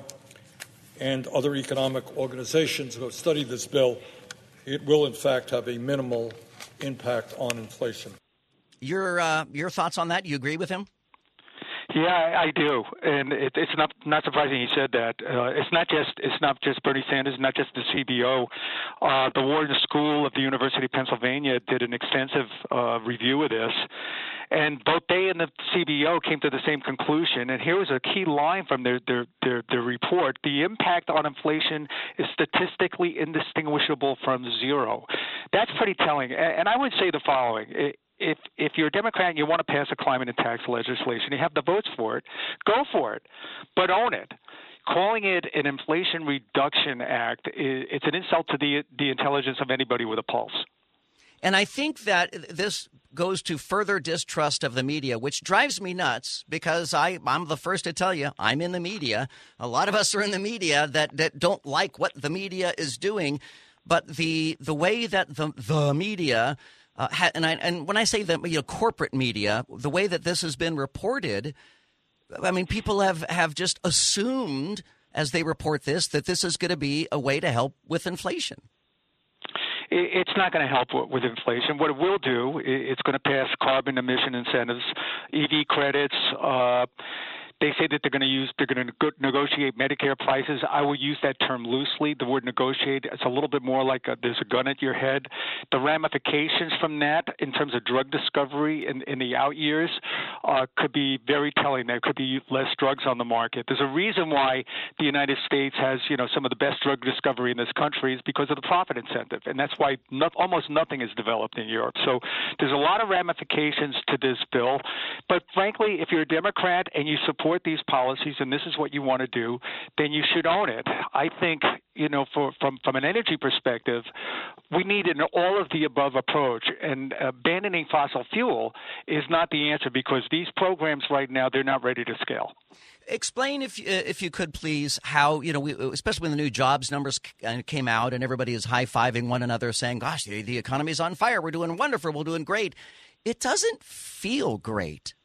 and other economic organizations who have studied this bill, it will in fact have a minimal impact on inflation. Your uh, your thoughts on that? You agree with him? Yeah, I, I do, and it, it's not not surprising he said that. Uh, it's not just it's not just Bernie Sanders, not just the C B O. Uh, the Wharton School of the University of Pennsylvania did an extensive uh, review of this, and both they and the C B O came to the same conclusion. And here was a key line from their their their, their report: the impact on inflation is statistically indistinguishable from zero. That's pretty telling. And, and I would say the following. It, If if you're a Democrat and you want to pass a climate and tax legislation, you have the votes for it, go for it, but own it. Calling it an Inflation Reduction Act, it's an insult to the the intelligence of anybody with a pulse. And I think that this goes to further distrust of the media, which drives me nuts because I, I'm the first to tell you, I'm in the media. A lot of us are in the media that, that don't like what the media is doing, but the the way that the the media Uh, and, I, and when I say the you know, corporate media, the way that this has been reported, I mean, people have, have just assumed as they report this that this is going to be a way to help with inflation. It's not going to help with inflation. What it will do, it's going to pass carbon emission incentives, E V credits. Uh, They say that they're going to use, they're going to negotiate Medicare prices. I will use that term loosely. The word negotiate, it's a little bit more like a, there's a gun at your head. The ramifications from that in terms of drug discovery in, in the out years uh, could be very telling. There could be less drugs on the market. There's a reason why the United States has, you know, some of the best drug discovery in this country is because of the profit incentive. And that's why not, almost nothing is developed in Europe. So there's a lot of ramifications to this bill. But frankly, if you're a Democrat and you support support these policies and this is what you want to do, then you should own it. I think, you know, for, from, from an energy perspective, we need an all-of-the-above approach, and abandoning fossil fuel is not the answer because these programs right now, they're not ready to scale. Explain, if if you could, please, how, you know, we, especially when the new jobs numbers came out and everybody is high-fiving one another saying, gosh, the, the economy's on fire. We're doing wonderful. We're doing great. It doesn't feel great.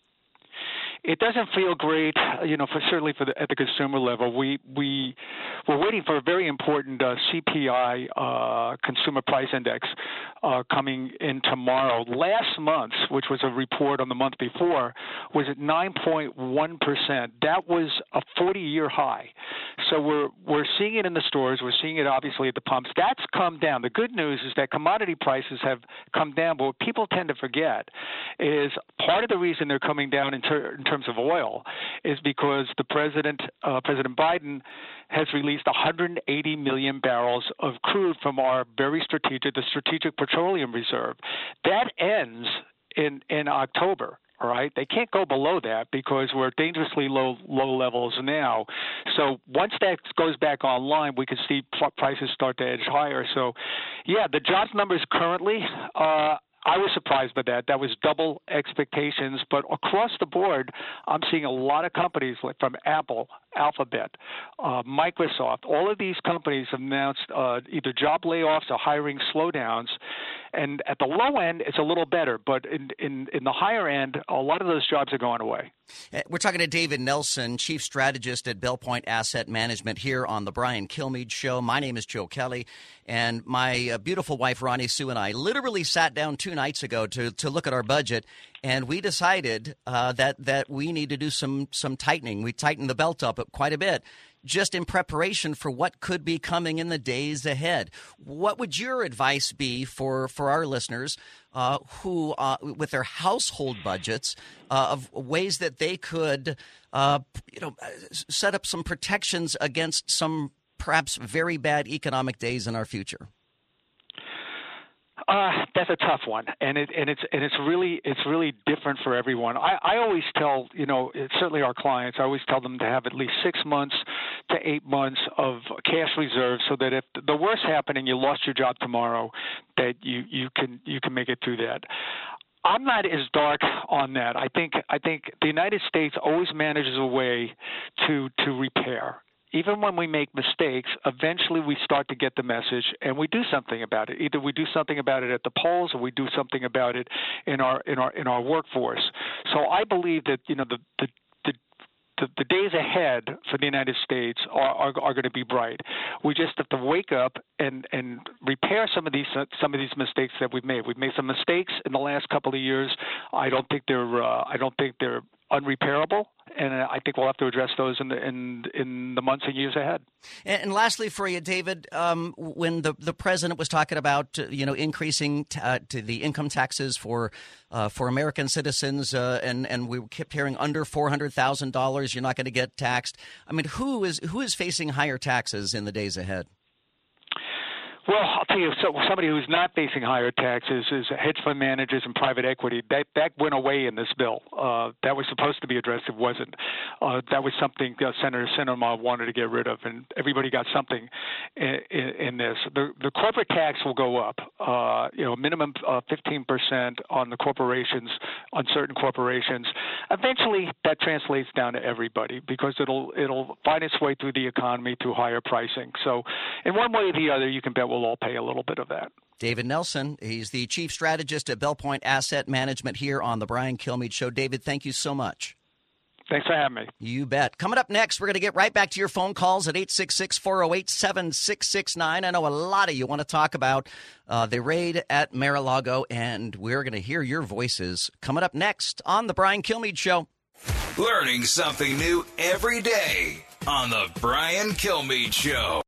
It doesn't feel great, you know, for certainly for the, at the consumer level. We we we're waiting for a very important uh, C P I uh, consumer price index uh, coming in tomorrow. Last month, which was a report on the month before, was at nine point one percent. That was a forty-year high. So we're we're seeing it in the stores. We're seeing it obviously at the pumps. That's come down. The good news is that commodity prices have come down. But what people tend to forget is part of the reason they're coming down in, ter- in terms of oil is because the president, uh, President Biden, has released one hundred eighty million barrels of crude from our very strategic, the Strategic Petroleum Reserve. That ends in in October. All right, they can't go below that because we're at dangerously low low levels now. So once that goes back online, we can see prices start to edge higher. So, yeah, the jobs numbers currently. Uh, I was surprised by that. That was double expectations. But across the board, I'm seeing a lot of companies like from Apple, Alphabet, uh, Microsoft. All of these companies have announced uh, either job layoffs or hiring slowdowns. And at the low end, it's a little better. But in, in, in the higher end, a lot of those jobs are going away. We're talking to David Nelson, Chief Strategist at Bell Point Asset Management here on the Brian Kilmeade Show. My name is Joe Kelly, and my uh, beautiful wife, Ronnie Sue, and I literally sat down two nights ago to, to look at our budget, and we decided uh, that, that we need to do some, some tightening. We tightened the belt up quite a bit, just in preparation for what could be coming in the days ahead. What would your advice be for, for our listeners uh, who, uh, with their household budgets, uh, of ways that they could, uh, you know, set up some protections against some perhaps very bad economic days in our future? Uh, that's a tough one, and it and it's and it's really it's really different for everyone. I, I always tell you know certainly our clients, I always tell them to have at least six months to eight months of cash reserves, so that if the worst happened and you lost your job tomorrow, that you, you can you can make it through that. I'm not as dark on that. I think I think the United States always manages a way to to repair. Even when we make mistakes, eventually we start to get the message and we do something about it. Either we do something about it at the polls or we do something about it in our in our in our workforce. So I believe that you know the the the, the, the days ahead for the United States are, are are going to be bright. We just have to wake up and and repair some of these some of these mistakes that we've made. We've made some mistakes in the last couple of years. I don't think they're uh, I don't think they're unrepairable, and I think we'll have to address those in the in in the months and years ahead. And, and lastly, for you, David, um, when the, the president was talking about uh, you know increasing t- uh, to the income taxes for uh, for American citizens, uh, and and we kept hearing under four hundred thousand dollars, you're not going to get taxed. I mean, who is who is facing higher taxes in the days ahead? Well, I'll tell you, so somebody who's not facing higher taxes is hedge fund managers and private equity. That that went away in this bill. Uh, that was supposed to be addressed. It wasn't. Uh, that was something uh, Senator Sinema wanted to get rid of, and everybody got something in, in, in this. The, the corporate tax will go up. Uh, you know, minimum uh, fifteen percent on the corporations, on certain corporations. Eventually, that translates down to everybody because it'll it'll find its way through the economy through higher pricing. So, in one way or the other, you can bet we'll all pay a little bit of that. David Nelson, he's the Chief Strategist at Bell Point Asset Management here on the Brian Kilmeade Show. David, thank you so much. Thanks for having me. You bet. Coming up next, we're going to get right back to your phone calls at eight six six, four oh eight, seven six six nine. I know a lot of you want to talk about uh, the raid at Mar-a-Lago, and we're going to hear your voices coming up next on the Brian Kilmeade Show. Learning something new every day on the Brian Kilmeade Show.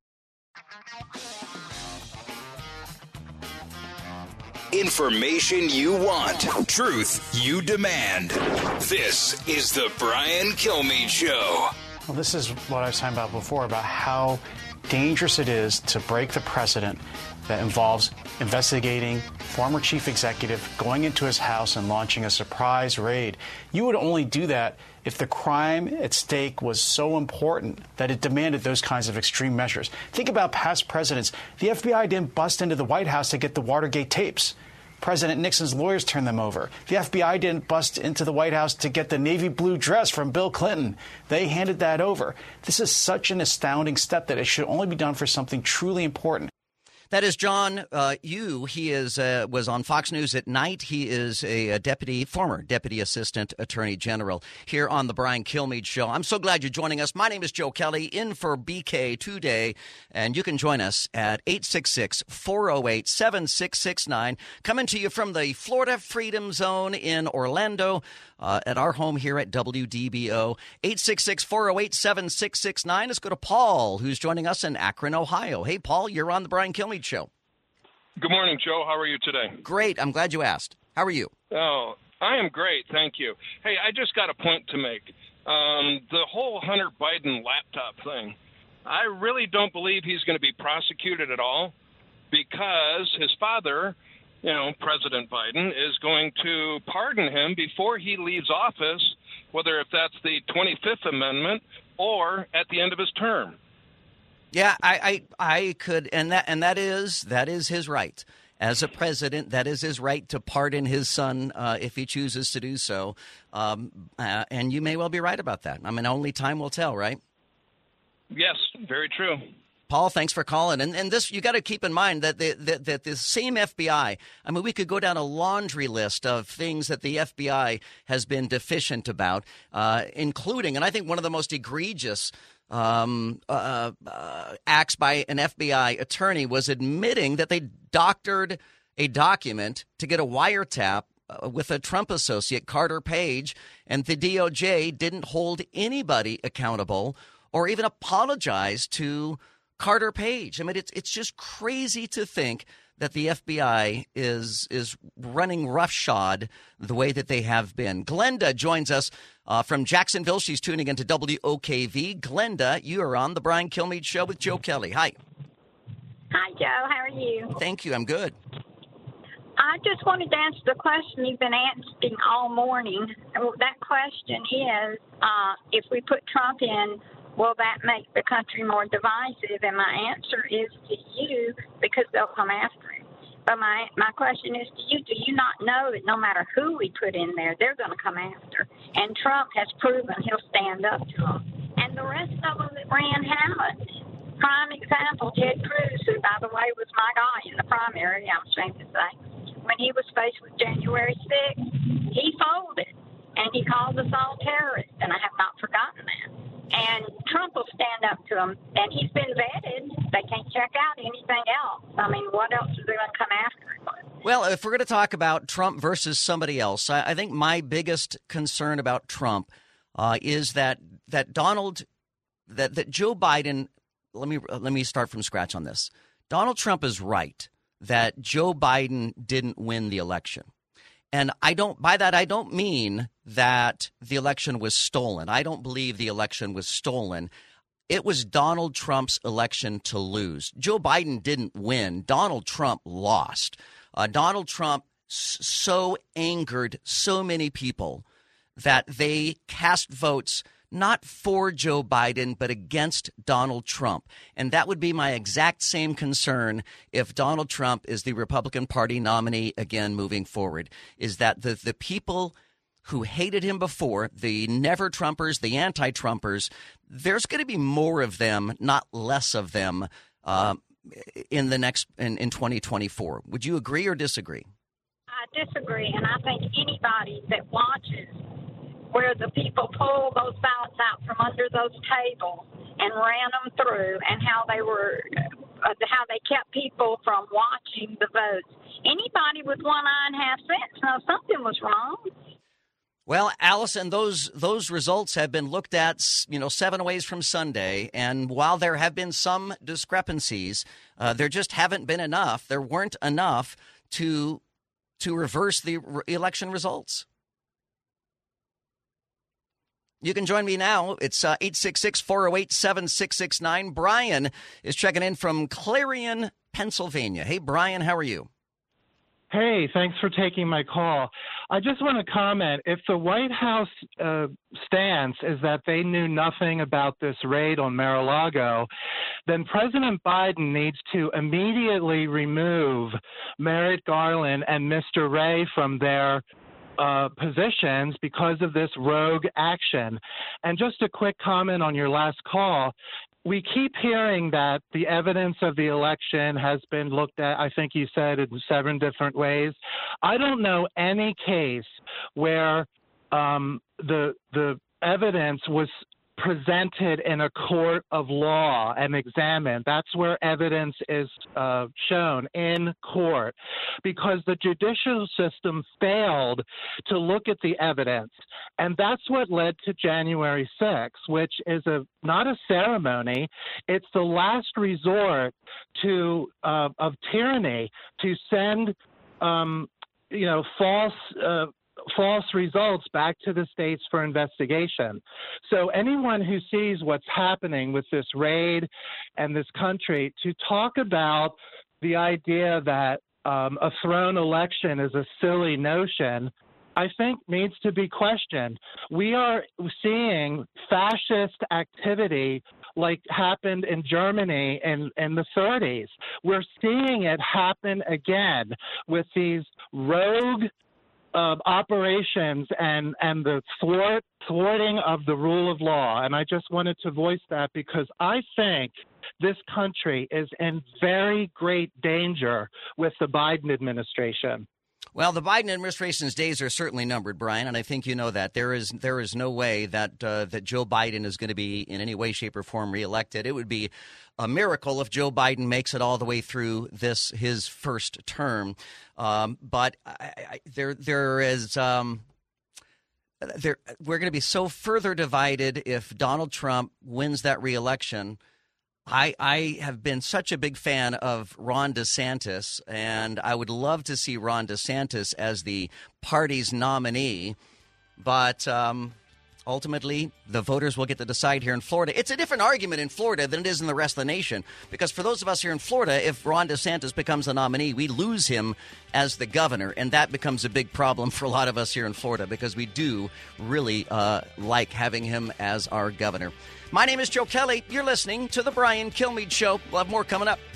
Information you want. Truth you demand. This is the Brian Kilmeade Show. Well, this is what I was talking about before, about how dangerous it is to break the precedent that involves investigating former chief executive, going into his house and launching a surprise raid. You would only do that if the crime at stake was so important that it demanded those kinds of extreme measures. Think about past presidents. The F B I didn't bust into the White House to get the Watergate tapes. President Nixon's lawyers turned them over. The F B I didn't bust into the White House to get the navy blue dress from Bill Clinton. They handed that over. This is such an astounding step that it should only be done for something truly important. That is John uh, Yoo. He is uh, was on Fox News at night. He is a, a deputy, former deputy assistant attorney general here on the Brian Kilmeade Show. I'm so glad you're joining us. My name is Joe Kelly, in for B K today, and you can join us at eight six six, four oh eight, seven six six nine. Coming to you from the Florida Freedom Zone in Orlando. Uh, at our home here at W D B O, eight six six, four oh eight, seven six six nine. Let's go to Paul, who's joining us in Akron, Ohio. Hey, Paul, you're on the Brian Kilmeade Show. Good morning, Joe. How are you today? Great. I'm glad you asked. How are you? Oh, I am great. Thank you. Hey, I just got a point to make. Um, the whole Hunter Biden laptop thing, I really don't believe he's going to be prosecuted at all because his father, you know, President Biden, is going to pardon him before he leaves office, whether if that's the twenty-fifth Amendment or at the end of his term. Yeah, I, I, I could, and that, and that is that is his right as a president. That is his right to pardon his son uh, if he chooses to do so. Um, uh, and you may well be right about that. I mean, only time will tell, right? Yes, very true. Paul, thanks for calling. And and this, you got to keep in mind that the, that, that the same F B I, I mean, we could go down a laundry list of things that the F B I has been deficient about, uh, including, and I think one of the most egregious um, uh, uh, acts by an F B I attorney was admitting that they doctored a document to get a wiretap uh, with a Trump associate, Carter Page, and the D O J didn't hold anybody accountable or even apologize to Carter Page. I mean, it's it's just crazy to think that the F B I is is running roughshod the way that they have been. Glenda joins us uh, from Jacksonville. She's tuning into W O K V. Glenda, you are on the Brian Kilmeade Show with Joe Kelly. Hi. Hi, Joe. How are you? Thank you. I'm good. I just wanted to answer the question you've been asking all morning. That question is, uh, if we put Trump in, will that make the country more divisive? And my answer is to you, because they'll come after him. But my, my question is to you, do you not know that no matter who we put in there, they're going to come after? And Trump has proven he'll stand up to them. And the rest of them that ran haven't. Prime example, Ted Cruz, who, by the way, was my guy in the primary, I'm ashamed to say. When he was faced with January sixth, he folded. And he called us all terrorists, and I have not forgotten that. And Trump will stand up to him, and he's been vetted. They can't check out anything else. I mean, what else are they going to come after him? Well, if we're going to talk about Trump versus somebody else, I, I think my biggest concern about Trump uh, is that that Donald, that that Joe Biden. Let me let me start from scratch on this. Donald Trump is right that Joe Biden didn't win the election. And I don't, by that, I don't mean that the election was stolen. I don't believe the election was stolen. It was Donald Trump's election to lose. Joe Biden didn't win. Donald Trump lost. Uh, Donald Trump s- so angered so many people that they cast votes not for Joe Biden, but against Donald Trump. And that would be my exact same concern if Donald Trump is the Republican Party nominee again moving forward, is that the, the people who hated him before, the never-Trumpers, the anti-Trumpers, there's going to be more of them, not less of them, uh, in the next in, in twenty twenty-four. Would you agree or disagree? I disagree, and I think anybody that watches where the people pulled those ballots out from under those tables and ran them through, and how they were, uh, how they kept people from watching the votes. Anybody with one eye and half sense knows something was wrong. Well, Allison, those those results have been looked at, you know, seven ways from Sunday, and while there have been some discrepancies, uh, there just haven't been enough. There weren't enough to to reverse the re- election results. You can join me now. It's uh, eight six six, four oh eight, seven six six nine. Brian is checking in from Clarion, Pennsylvania. Hey, Brian, how are you? Hey, thanks for taking my call. I just want to comment, if the White House uh, stance is that they knew nothing about this raid on Mar-a-Lago, then President Biden needs to immediately remove Merrick Garland and Mister Wray from their uh, positions because of this rogue action. And just a quick comment on your last call. We keep hearing that the evidence of the election has been looked at, I think you said, in seven different ways. I don't know any case where um, the the evidence was presented in a court of law and examined. That's where evidence is uh, shown, in court, because the judicial system failed to look at the evidence. And that's what led to January sixth, which is a not a ceremony. It's the last resort to uh, of tyranny to send, um, you know, false uh, false results back to the states for investigation. So anyone who sees what's happening with this raid and this country, to talk about the idea that um, a thrown election is a silly notion, I think needs to be questioned. We are seeing fascist activity like happened in Germany in, in the thirties. We're seeing it happen again with these rogue Uh, operations and, and the thwart, thwarting of the rule of law. And I just wanted to voice that because I think this country is in very great danger with the Biden administration. Well, the Biden administration's days are certainly numbered, Brian, and I think you know that. There is there is no way that uh, that Joe Biden is going to be in any way, shape, or form reelected. It would be a miracle if Joe Biden makes it all the way through this his first term. Um, but I, I, there there is um, there we're going to be so further divided if Donald Trump wins that reelection. I, I have been such a big fan of Ron DeSantis, and I would love to see Ron DeSantis as the party's nominee. But um, ultimately, the voters will get to decide here in Florida. It's a different argument in Florida than it is in the rest of the nation, because for those of us here in Florida, if Ron DeSantis becomes the nominee, we lose him as the governor, and that becomes a big problem for a lot of us here in Florida because we do really uh, like having him as our governor. My name is Joe Kelly. You're listening to The Brian Kilmeade Show. We'll have more coming up.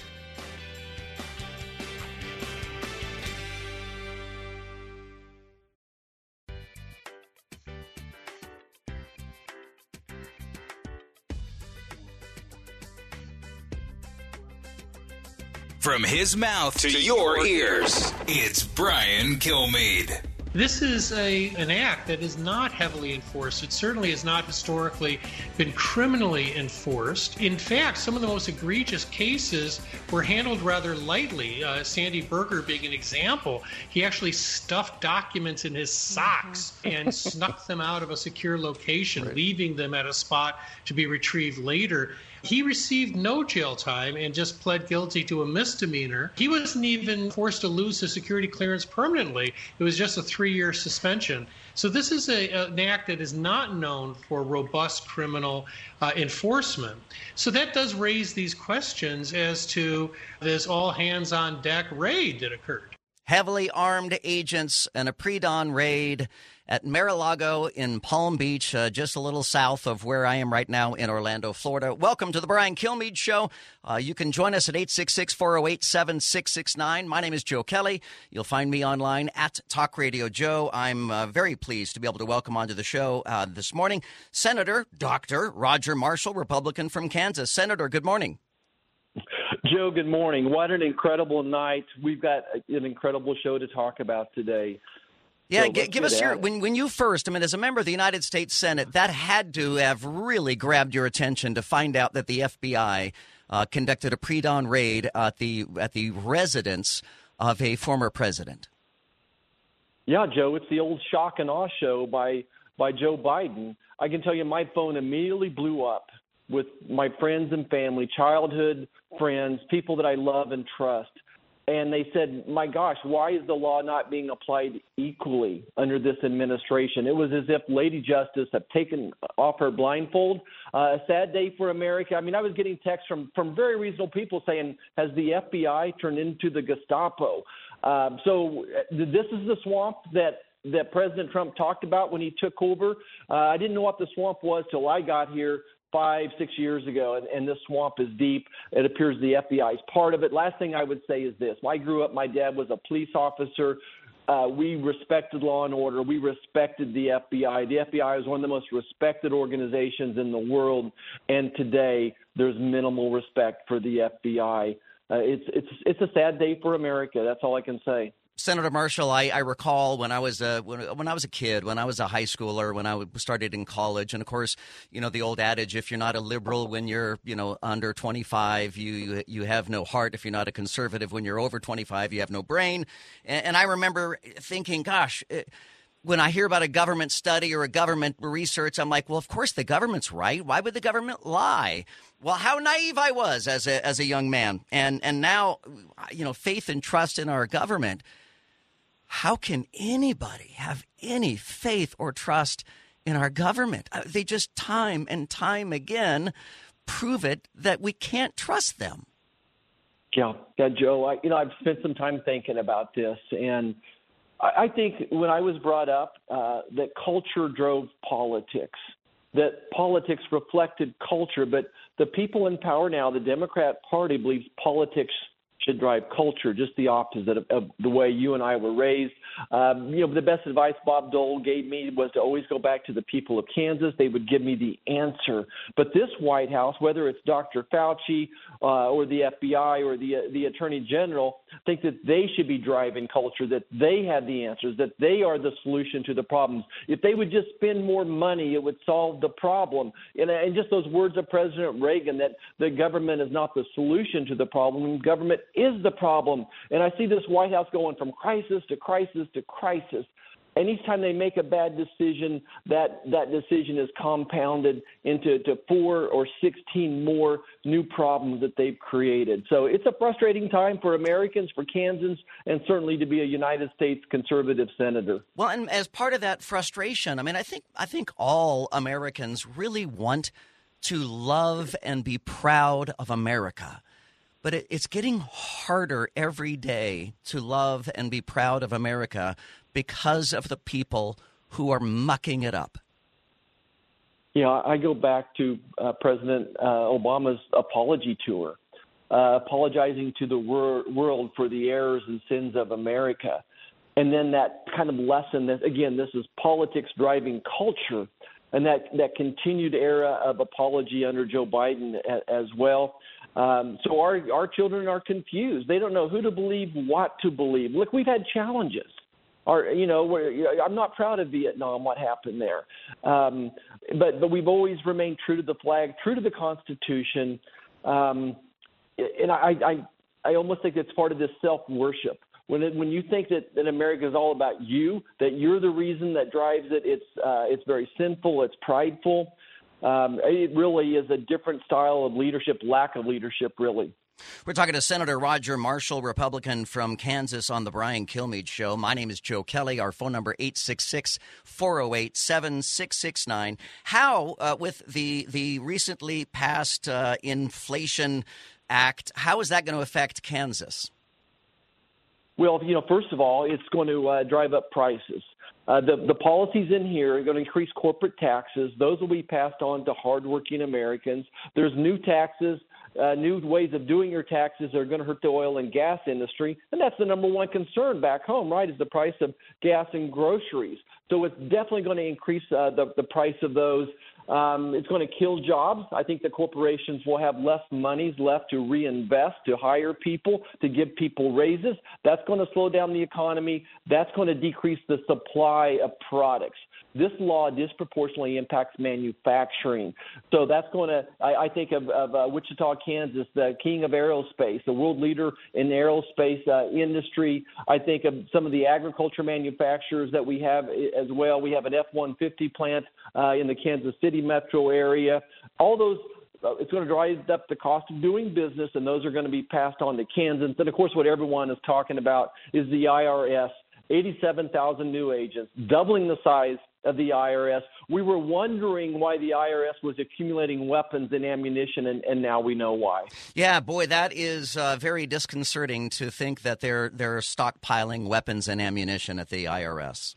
From his mouth to, to your ears, it's Brian Kilmeade. This is a an act that is not heavily enforced. It certainly has not historically been criminally enforced. In fact, some of the most egregious cases were handled rather lightly. Uh, Sandy Berger being an example. He actually stuffed documents in his socks and snuck them out of a secure location, right, leaving them at a spot to be retrieved later. He received no jail time and just pled guilty to a misdemeanor. He wasn't even forced to lose his security clearance permanently. It was just a three-year suspension. So this is a, an act that is not known for robust criminal uh, enforcement. So that does raise these questions as to this all-hands-on-deck raid that occurred. Heavily armed agents and a pre-dawn raid at Mar-a-Lago in Palm Beach, uh, just a little south of where I am right now in Orlando, Florida. Welcome to the Brian Kilmeade Show. Uh, you can join us at eight six six, four oh eight, seven six six nine. My name is Joe Kelly. You'll find me online at Talk Radio Joe. I'm uh, very pleased to be able to welcome onto the show uh, this morning Senator Doctor Roger Marshall, Republican from Kansas. Senator, good morning. Joe, good morning. What an incredible night. We've got an incredible show to talk about today. Yeah, so g- give us your, when when you first, I mean, as a member of the United States Senate, that had to have really grabbed your attention to find out that the F B I uh, conducted a pre-dawn raid at the at the residence of a former president. Yeah, Joe, it's the old shock and awe show by, by Joe Biden. I can tell you my phone immediately blew up with my friends and family, childhood friends, people that I love and trust. And they said, my gosh, why is the law not being applied equally under this administration? It was as if Lady Justice had taken off her blindfold. Uh, a sad day for America. I mean, I was getting texts from, from very reasonable people saying, has the F B I turned into the Gestapo? Uh, so this is the swamp that that President Trump talked about when he took over. Uh, I didn't know what the swamp was till I got here five, six years ago, and, and this swamp is deep. It appears the F B I is part of it. Last thing I would say is this. When I grew up, my dad was a police officer. Uh, we respected law and order. We respected the F B I. The F B I is one of the most respected organizations in the world, and today there's minimal respect for the F B I. Uh, it's it's it's a sad day for America. That's all I can say. Senator Marshall, I, I recall when I was a when, when I was a kid, when I was a high schooler, when I started in college, and of course, you know the old adage: if you're not a liberal when you're you know under twenty-five, you you have no heart. If you're not a conservative when you're over twenty-five, you have no brain. And, and I remember thinking, gosh. It, When I hear about a government study or a government research, I'm like, well, of course the government's right. Why would the government lie? Well, how naive I was as a as a young man. And and now, you know, faith and trust in our government. How can anybody have any faith or trust in our government? They just time and time again prove it that we can't trust them. Yeah, yeah, Joe, I, you know, I've spent some time thinking about this, and I think when I was brought up uh, that culture drove politics, that politics reflected culture, but the people in power now, the Democrat Party, believes politics should drive culture, just the opposite of, of the way you and I were raised. Um, you know, the best advice Bob Dole gave me was to always go back to the people of Kansas. They would give me the answer. But this White House, whether it's Doctor Fauci uh, or the F B I or the uh, the Attorney General, think that they should be driving culture, that they have the answers, that they are the solution to the problems. If they would just spend more money, it would solve the problem. And, and just those words of President Reagan, that the government is not the solution to the problem, government is the problem. And I see this White House going from crisis to crisis to crisis. And each time they make a bad decision, that, that decision is compounded into to four or sixteen more new problems that they've created. So it's a frustrating time for Americans, for Kansans, and certainly to be a United States conservative senator. Well, and as part of that frustration, I mean, I think I think all Americans really want to love and be proud of America. But it, it's getting harder every day to love and be proud of America because of the people who are mucking it up. Yeah, I go back to uh, President uh, Obama's apology tour, uh, apologizing to the wor- world for the errors and sins of America. And then that kind of lesson that, again, this is politics driving culture, and that, that continued era of apology under Joe Biden a- as well. Um, so our, our children are confused. They don't know who to believe, what to believe. Look, we've had challenges. Our, you know, we're, I'm not proud of Vietnam, what happened there. Um, but, but we've always remained true to the flag, true to the Constitution. Um, and I, I, I almost think it's part of this self-worship. When it, when you think that, that America is all about you, that you're the reason that drives it, it's, uh, it's very sinful, it's prideful. Um, it really is a different style of leadership, lack of leadership, really. We're talking to Senator Roger Marshall, Republican from Kansas, on the Brian Kilmeade Show. My name is Joe Kelly. Our phone number, eight six six, four oh eight, seven six six nine. How, uh, with the, the recently passed uh, Inflation Act, how is that going to affect Kansas? Well, you know, first of all, it's going to uh, drive up prices. Uh, the, the policies in here are going to increase corporate taxes. Those will be passed on to hardworking Americans. There's new taxes, uh, new ways of doing your taxes that are going to hurt the oil and gas industry. And that's the number one concern back home, right, is the price of gas and groceries. So it's definitely going to increase uh, the, the price of those. Um, it's going to kill jobs. I think the corporations will have less monies left to reinvest, to hire people, to give people raises. That's going to slow down the economy. That's going to decrease the supply of products. This law disproportionately impacts manufacturing. So that's going to, I, I think of, of uh, Wichita, Kansas, the king of aerospace, the world leader in the aerospace uh, industry. I think of some of the agriculture manufacturers that we have as well. We have an F one fifty plant uh, in the Kansas City metro area. All those uh, it's going to drive up the cost of doing business, and those are going to be passed on to Kansans. And, of course, what everyone is talking about is the I R S, eighty-seven thousand new agents, doubling the size of the I R S. We were wondering why the I R S was accumulating weapons and ammunition, and, and now we know why. Yeah, boy, that is uh, very disconcerting to think that they're they're stockpiling weapons and ammunition at the I R S.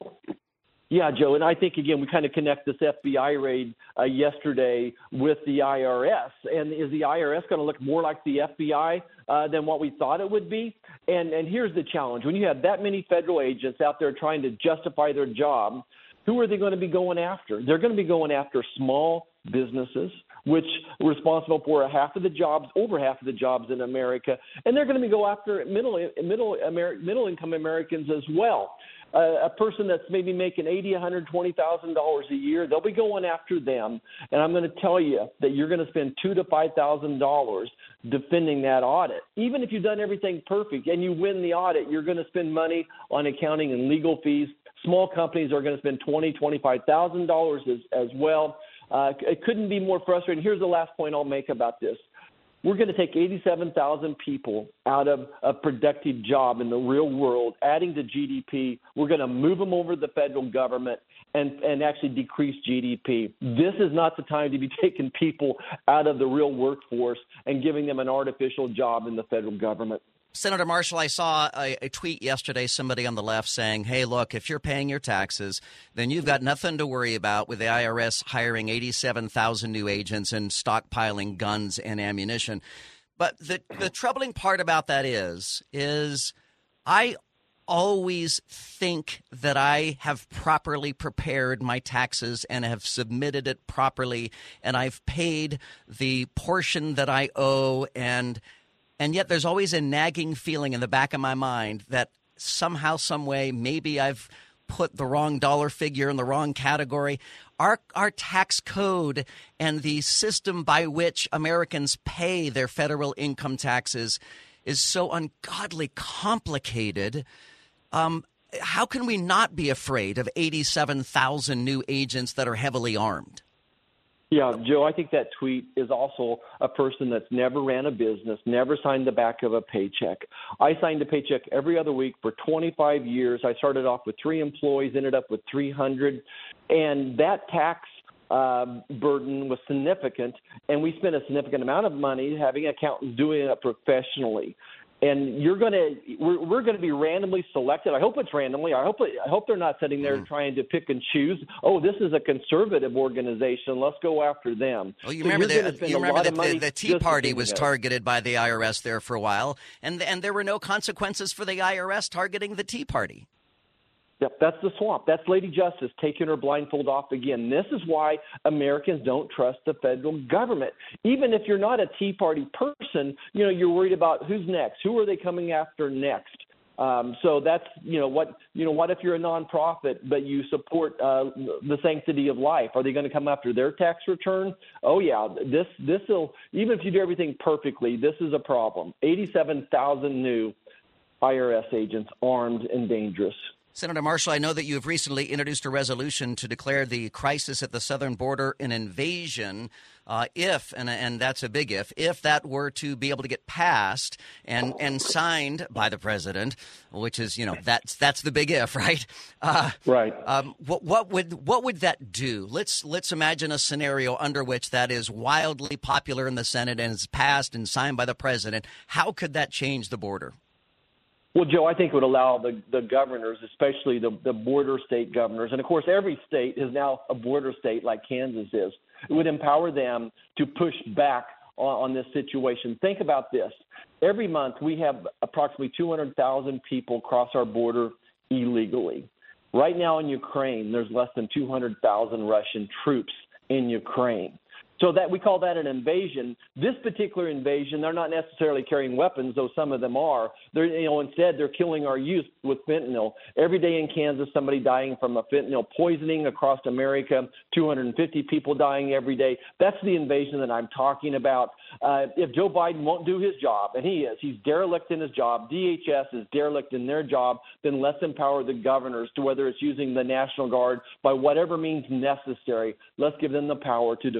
Yeah, Joe, and I think, again, we kind of connect this F B I raid uh, yesterday with the I R S. And is the I R S going to look more like the F B I uh, than what we thought it would be? And, and here's the challenge. When you have that many federal agents out there trying to justify their job, who are they going to be going after? They're going to be going after small businesses, which are responsible for half of the jobs, over half of the jobs in America. And they're going to be go after middle, middle, Amer- middle income Americans as well. Uh, a person that's maybe making eighty thousand dollars, one hundred twenty thousand dollars a year, they'll be going after them. And I'm going to tell you that you're going to spend two thousand to five thousand dollars defending that audit. Even if you've done everything perfect and you win the audit, you're going to spend money on accounting and legal fees. Small companies are going to spend twenty thousand dollars, twenty-five thousand dollars as, as well. Uh, it couldn't be more frustrating. Here's the last point I'll make about this. We're going to take eighty-seven thousand people out of a productive job in the real world, adding to G D P. We're going to move them over to the federal government and, and actually decrease G D P. This is not the time to be taking people out of the real workforce and giving them an artificial job in the federal government. Senator Marshall, I saw a, a tweet yesterday, somebody on the left saying, hey, look, if you're paying your taxes, then you've got nothing to worry about with the I R S hiring eighty-seven thousand new agents and stockpiling guns and ammunition. But the, the troubling part about that is, is I always think that I have properly prepared my taxes and have submitted it properly, and I've paid the portion that I owe, and And yet there's always a nagging feeling in the back of my mind that somehow, some way, maybe I've put the wrong dollar figure in the wrong category. Our our tax code and the system by which Americans pay their federal income taxes is so ungodly complicated. Um, how can we not be afraid of eighty-seven thousand new agents that are heavily armed? Yeah, Joe, I think that tweet is also a person that's never ran a business, never signed the back of a paycheck. I signed a paycheck every other week for twenty-five years. I started off with three employees, ended up with three hundred. And that tax uh, burden was significant, and we spent a significant amount of money having accountants doing it professionally. And you're going to, we're, we're going to be randomly selected. I hope it's randomly. I hope, I hope they're not sitting there mm. trying to pick and choose. Oh, this is a conservative organization. Let's go after them. Well, you so remember, the, you remember that the, the Tea Party was it. targeted by the I R S there for a while, and and there were no consequences for the I R S targeting the Tea Party. Yep, that's the swamp. That's Lady Justice taking her blindfold off again. This is why Americans don't trust the federal government. Even if you're not a Tea Party person, you know, you're worried about who's next. Who are they coming after next? Um, so that's, you know, what, you know, what if you're a nonprofit, but you support uh, the sanctity of life? Are they going to come after their tax return? Oh, yeah, this, this will, even if you do everything perfectly, this is a problem. eighty-seven thousand new I R S agents armed and dangerous. Senator Marshall, I know that you have recently introduced a resolution to declare the crisis at the southern border an invasion. Uh, if, and, and that's a big if, if that were to be able to get passed and, and signed by the president, which is, you know, that's that's the big if, right? Uh, right. Um, what, what would what would that do? Let's let's imagine a scenario under which that is wildly popular in the Senate and is passed and signed by the president. How could that change the border? Well, Joe, I think it would allow the, the governors, especially the, the border state governors, and of course every state is now a border state like Kansas is. It would empower them to push back on, on this situation. Think about this. Every month we have approximately two hundred thousand people cross our border illegally. Right now in Ukraine, there's less than two hundred thousand Russian troops in Ukraine. So that we call that an invasion. This particular invasion, they're not necessarily carrying weapons, though some of them are. They're, you know, instead, they're killing our youth with fentanyl. Every day in Kansas, somebody dying from a fentanyl poisoning across America, two hundred fifty people dying every day. That's the invasion that I'm talking about. Uh, if Joe Biden won't do his job, and he is, he's derelict in his job, D H S is derelict in their job, then let's empower the governors to whether it's using the National Guard by whatever means necessary. Let's give them the power to defend their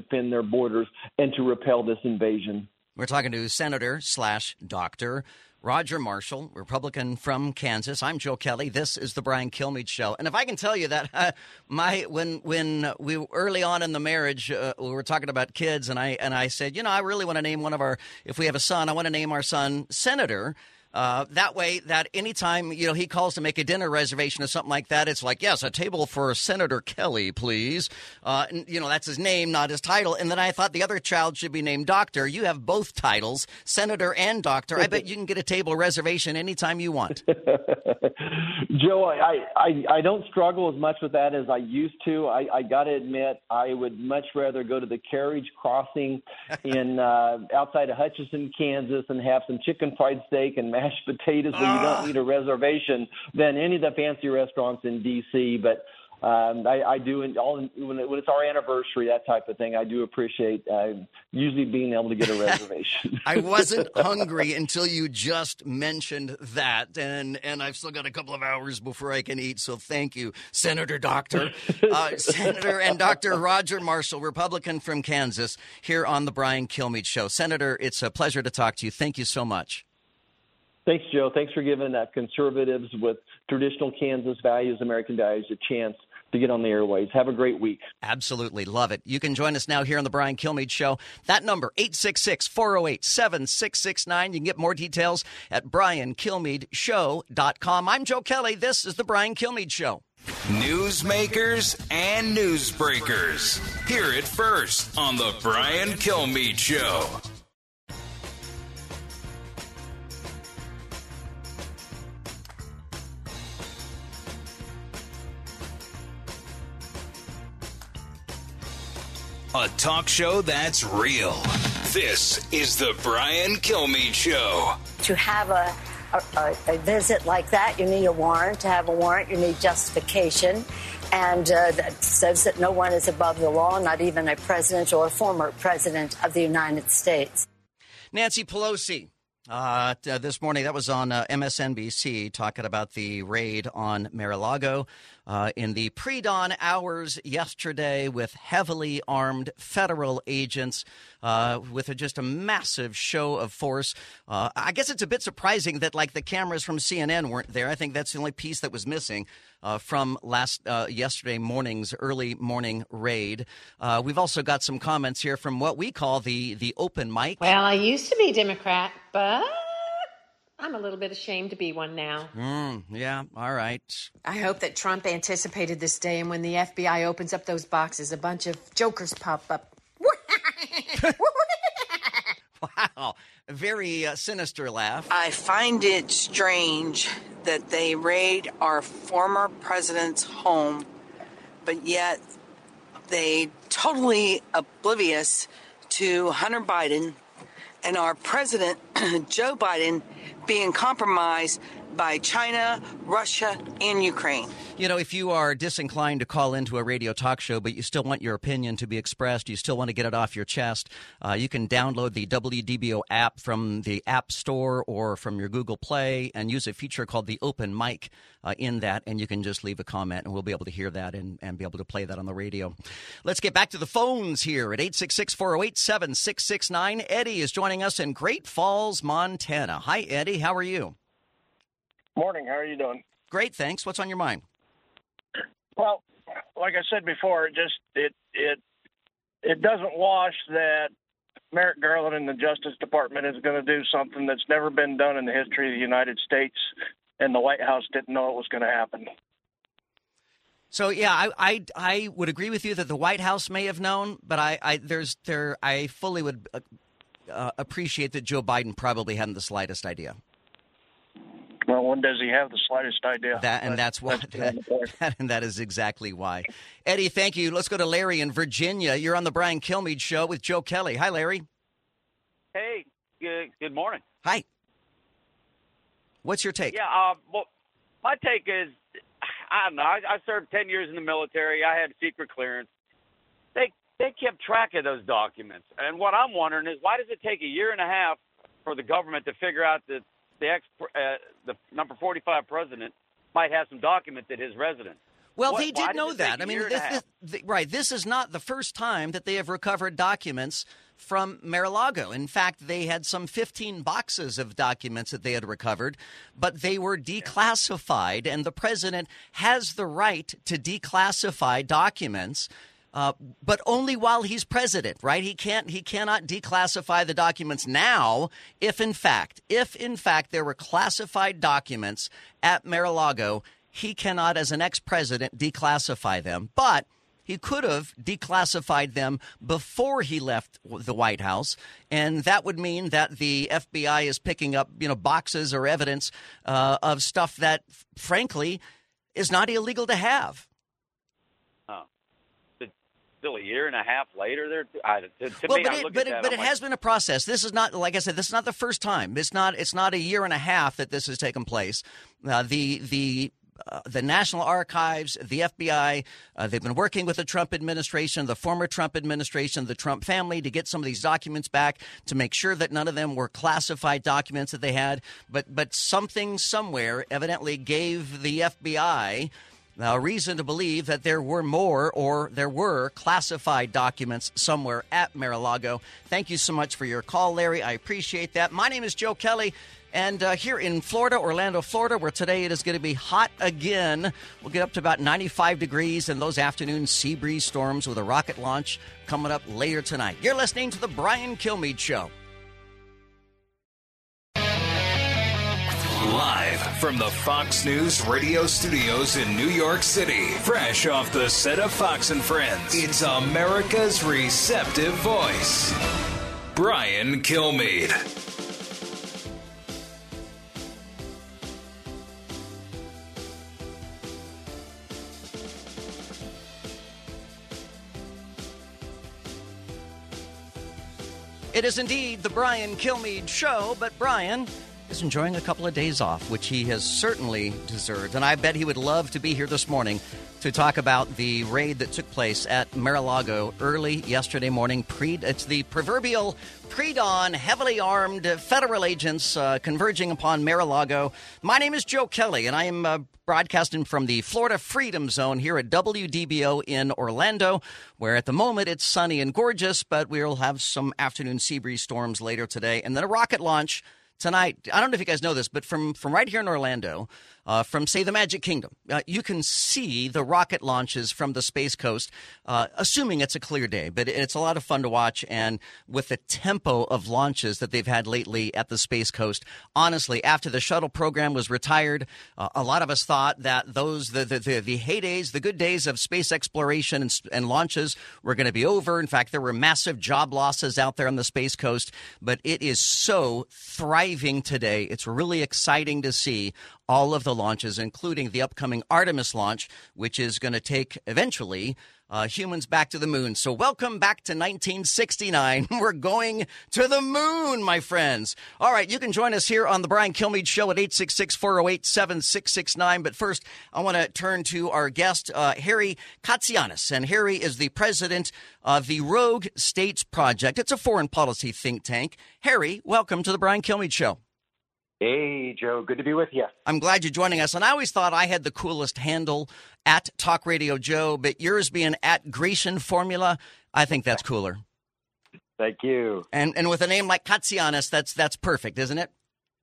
borders and to repel this invasion. We're talking to Senator slash Doctor Roger Marshall, Republican from Kansas. I'm Joe Kelly. This is the Brian Kilmeade Show. And if I can tell you that uh, my when when we early on in the marriage, uh, we were talking about kids, and I and I said, you know, I really want to name one of our, if we have a son, I want to name our son Senator. Uh, that way, that anytime, you know, he calls to make a dinner reservation or something like that, it's like, yes, a table for Senator Kelly, please. Uh, and, you know, that's his name, not his title. And then I thought the other child should be named Doctor. You have both titles, Senator and Doctor. I bet you can get a table reservation anytime you want. Joe, I, I, I don't struggle as much with that as I used to. I, I got to admit, I would much rather go to the Carriage Crossing in uh, outside of Hutchinson, Kansas, and have some chicken fried steak and mashed potatoes where you don't need a reservation than any of the fancy restaurants in D C. But um, I, I do, all when, it, when it's our anniversary, that type of thing, I do appreciate uh, usually being able to get a reservation. I wasn't hungry until you just mentioned that, and, and I've still got a couple of hours before I can eat, so thank you, Senator Doctor. Uh, Senator and Doctor Roger Marshall, Republican from Kansas, here on the Brian Kilmeade Show. Senator, it's a pleasure to talk to you. Thank you so much. Thanks, Joe. Thanks for giving uh, conservatives with traditional Kansas values, American values, a chance to get on the airways. Have a great week. Absolutely. Love it. You can join us now here on the Brian Kilmeade Show. That number, eight six six, four oh eight, seven six six nine. You can get more details at brian kilmeade show dot com. I'm Joe Kelly. This is the Brian Kilmeade Show. Newsmakers and newsbreakers. Hear it first on the Brian Kilmeade Show. A talk show that's real. This is the Brian Kilmeade Show. To have a, a, a visit like that, you need a warrant. To have a warrant, you need justification. And uh, that says that no one is above the law, not even a president or a former president of the United States. Nancy Pelosi. Uh, t- this morning, that was on uh, M S N B C, talking about the raid on Mar-a-Lago uh, in the pre-dawn hours yesterday with heavily armed federal agents uh, with a, just a massive show of force. Uh, I guess it's a bit surprising that, like, the cameras from C N N weren't there. I think that's the only piece that was missing uh, from last uh, yesterday morning's early morning raid. Uh, we've also got some comments here from what we call the, the open mic. Well, I used to be Democrat, but I'm a little bit ashamed to be one now. Mm, yeah, all right. I hope that Trump anticipated this day, and when the F B I opens up those boxes, a bunch of jokers pop up. Wow, a very uh, sinister laugh. I find it strange that they raid our former president's home, but yet they totally oblivious to Hunter Biden and our president, Joe Biden, being compromised by China, Russia, and Ukraine. You know, if you are disinclined to call into a radio talk show, but you still want your opinion to be expressed, you still want to get it off your chest, uh, you can download the W D B O app from the App Store or from your Google Play and use a feature called the Open Mic uh, in that, and you can just leave a comment, and we'll be able to hear that and, and be able to play that on the radio. Let's get back to the phones here at eight six six, four oh eight, seven six six nine. Eddie is joining us in Great Falls, Montana. Hi, Eddie. How are you? Morning. How are you doing? Great, thanks. What's on your mind? Well, like I said before, it just it it it doesn't wash that Merrick Garland and the Justice Department is going to do something that's never been done in the history of the United States, and the White House didn't know it was going to happen. So yeah, I, I I would agree with you that the White House may have known, but I, I there's there I fully would uh, uh, appreciate that Joe Biden probably hadn't the slightest idea. Well, when does he have the slightest idea? That and that's why. That, that, and that is exactly why. Eddie, thank you. Let's go to Larry in Virginia. You're on the Brian Kilmeade Show with Joe Kelly. Hi, Larry. Hey, good, good morning. Hi. What's your take? Yeah, uh, well, my take is, I don't know. I, I served ten years in the military. I had secret clearance. They they kept track of those documents. And what I'm wondering is, why does it take a year and a half for the government to figure out that the ex, uh, the number forty-five president might have some documents at his residence? Well, what, they did know that. I mean, this, this, the, right, this is not the first time that they have recovered documents from Mar-a-Lago. In fact, they had some fifteen boxes of documents that they had recovered, but they were declassified, and the president has the right to declassify documents. Uh, but only while he's president, right? He can't. He cannot declassify the documents now. If in fact, if in fact there were classified documents at Mar-a-Lago, he cannot, as an ex-president, declassify them. But he could have declassified them before he left the White House, and that would mean that the F B I is picking up, you know, boxes or evidence uh, of stuff that, frankly, is not illegal to have. Oh. Still a year and a half later, there. I, to, to well, me, but I it, look but at it, that, but I'm it like, has been a process. This is not, like I said, this is not the first time. It's not. It's not a year and a half that this has taken place. Uh, the the. Uh, the National Archives, the F B I, uh, they've been working with the Trump administration, the former Trump administration, the Trump family to get some of these documents back to make sure that none of them were classified documents that they had. But but something somewhere evidently gave the F B I a reason to believe that there were more or there were classified documents somewhere at Mar-a-Lago. Thank you so much for your call, Larry. I appreciate that. My name is Joe Kelly. And uh, here in Florida, Orlando, Florida, where today it is going to be hot again. We'll get up to about ninety-five degrees and those afternoon sea breeze storms with a rocket launch coming up later tonight. You're listening to The Brian Kilmeade Show. Live from the Fox News radio studios in New York City, fresh off the set of Fox and Friends, it's America's receptive voice, Brian Kilmeade. It is indeed the Brian Kilmeade Show, but Brian is enjoying a couple of days off, which he has certainly deserved. And I bet he would love to be here this morning to talk about the raid that took place at Mar-a-Lago early yesterday morning. Pre, it's the proverbial pre-dawn, heavily armed federal agents uh, converging upon Mar-a-Lago. My name is Joe Kelly, and I am uh, broadcasting from the Florida Freedom Zone here at W D B O in Orlando, where at the moment it's sunny and gorgeous, but we'll have some afternoon sea breeze storms later today. And then a rocket launch tonight. I don't know if you guys know this, but from, from right here in Orlando, uh, from, say, the Magic Kingdom, uh, you can see the rocket launches from the Space Coast, uh, assuming it's a clear day. But it's a lot of fun to watch. And with the tempo of launches that they've had lately at the Space Coast, honestly, after the shuttle program was retired, uh, a lot of us thought that those the, the, the, the heydays, the good days of space exploration and, and launches were going to be over. In fact, there were massive job losses out there on the Space Coast. But it is so thriving today. It's really exciting to see all of the launches, including the upcoming Artemis launch, which is going to take eventually uh, humans back to the moon. So welcome back to nineteen sixty-nine. We're going to the moon, my friends. All right, you can join us here on the Brian Kilmeade Show at eight six six, four oh eight, seven six six nine. But first, I want to turn to our guest, uh, Harry Katsianis. And Harry is the president of the Rogue States Project. It's a foreign policy think tank. Harry, welcome to the Brian Kilmeade Show. Hey, Joe. Good to be with you. I'm glad you're joining us. And I always thought I had the coolest handle at Talk Radio Joe, but yours being at Grecian Formula, I think that's cooler. Thank you. And and with a name like Katsianis, that's that's perfect, isn't it?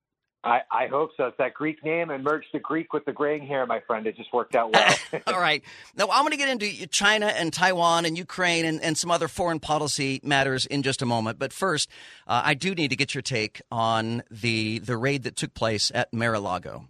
I, I hope so. It's that Greek name and merged the Greek with the graying hair, my friend. It just worked out well. All right. Now, I'm going to get into China and Taiwan and Ukraine and, and some other foreign policy matters in just a moment. But first, uh, I do need to get your take on the, the raid that took place at Mar-a-Lago.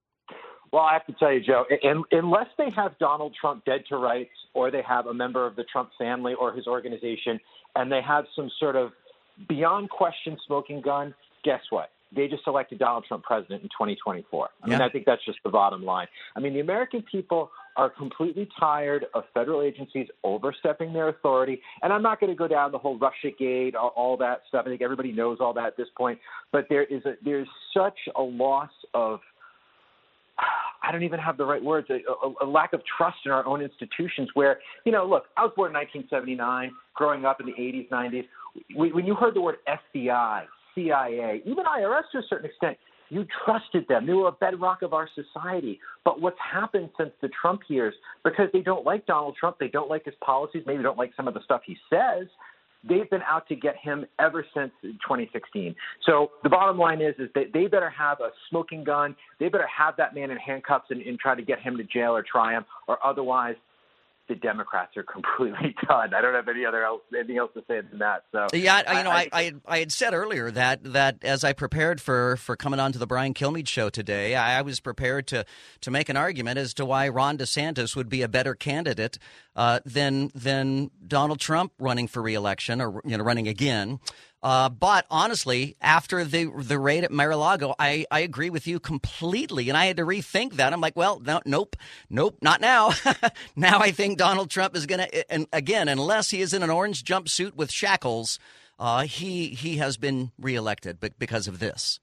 Well, I have to tell you, Joe, in, unless they have Donald Trump dead to rights or they have a member of the Trump family or his organization and they have some sort of beyond question smoking gun, guess what? They just elected Donald Trump president in twenty twenty-four. I mean, Yeah. I think that's just the bottom line. I mean, the American people are completely tired of federal agencies overstepping their authority. And I'm not going to go down the whole Russiagate, all, all that stuff. I think everybody knows all that at this point. But there is a, there's such a loss of, I don't even have the right words, a, a, a lack of trust in our own institutions where, you know, look, I was born in nineteen seventy-nine, growing up in the eighties, nineties. When you heard the word F B I, C I A, even I R S to a certain extent, You trusted them. They were a bedrock of our society. But what's happened since the Trump years, because they don't like Donald Trump, they don't like his policies, maybe don't like some of the stuff he says, they've been out to get him ever since twenty sixteen. So the bottom line is, is that they better have a smoking gun. They better have that man in handcuffs and, and try to get him to jail or try him, or otherwise the Democrats are completely done. I don't have any other else, anything else to say than that. So yeah, you know, I, I, I, I had said earlier that that as I prepared for, for coming on to the Brian Kilmeade show today, I, I was prepared to to make an argument as to why Ron DeSantis would be a better candidate uh, than than Donald Trump running for re-election or you know running again. Uh, but honestly, after the the raid at Mar-a-Lago, I, I agree with you completely, and I had to rethink that. I'm like, well, no, nope, nope, not now. Now I think Donald Trump is going to, and again, unless he is in an orange jumpsuit with shackles, uh, he he has been reelected because of this.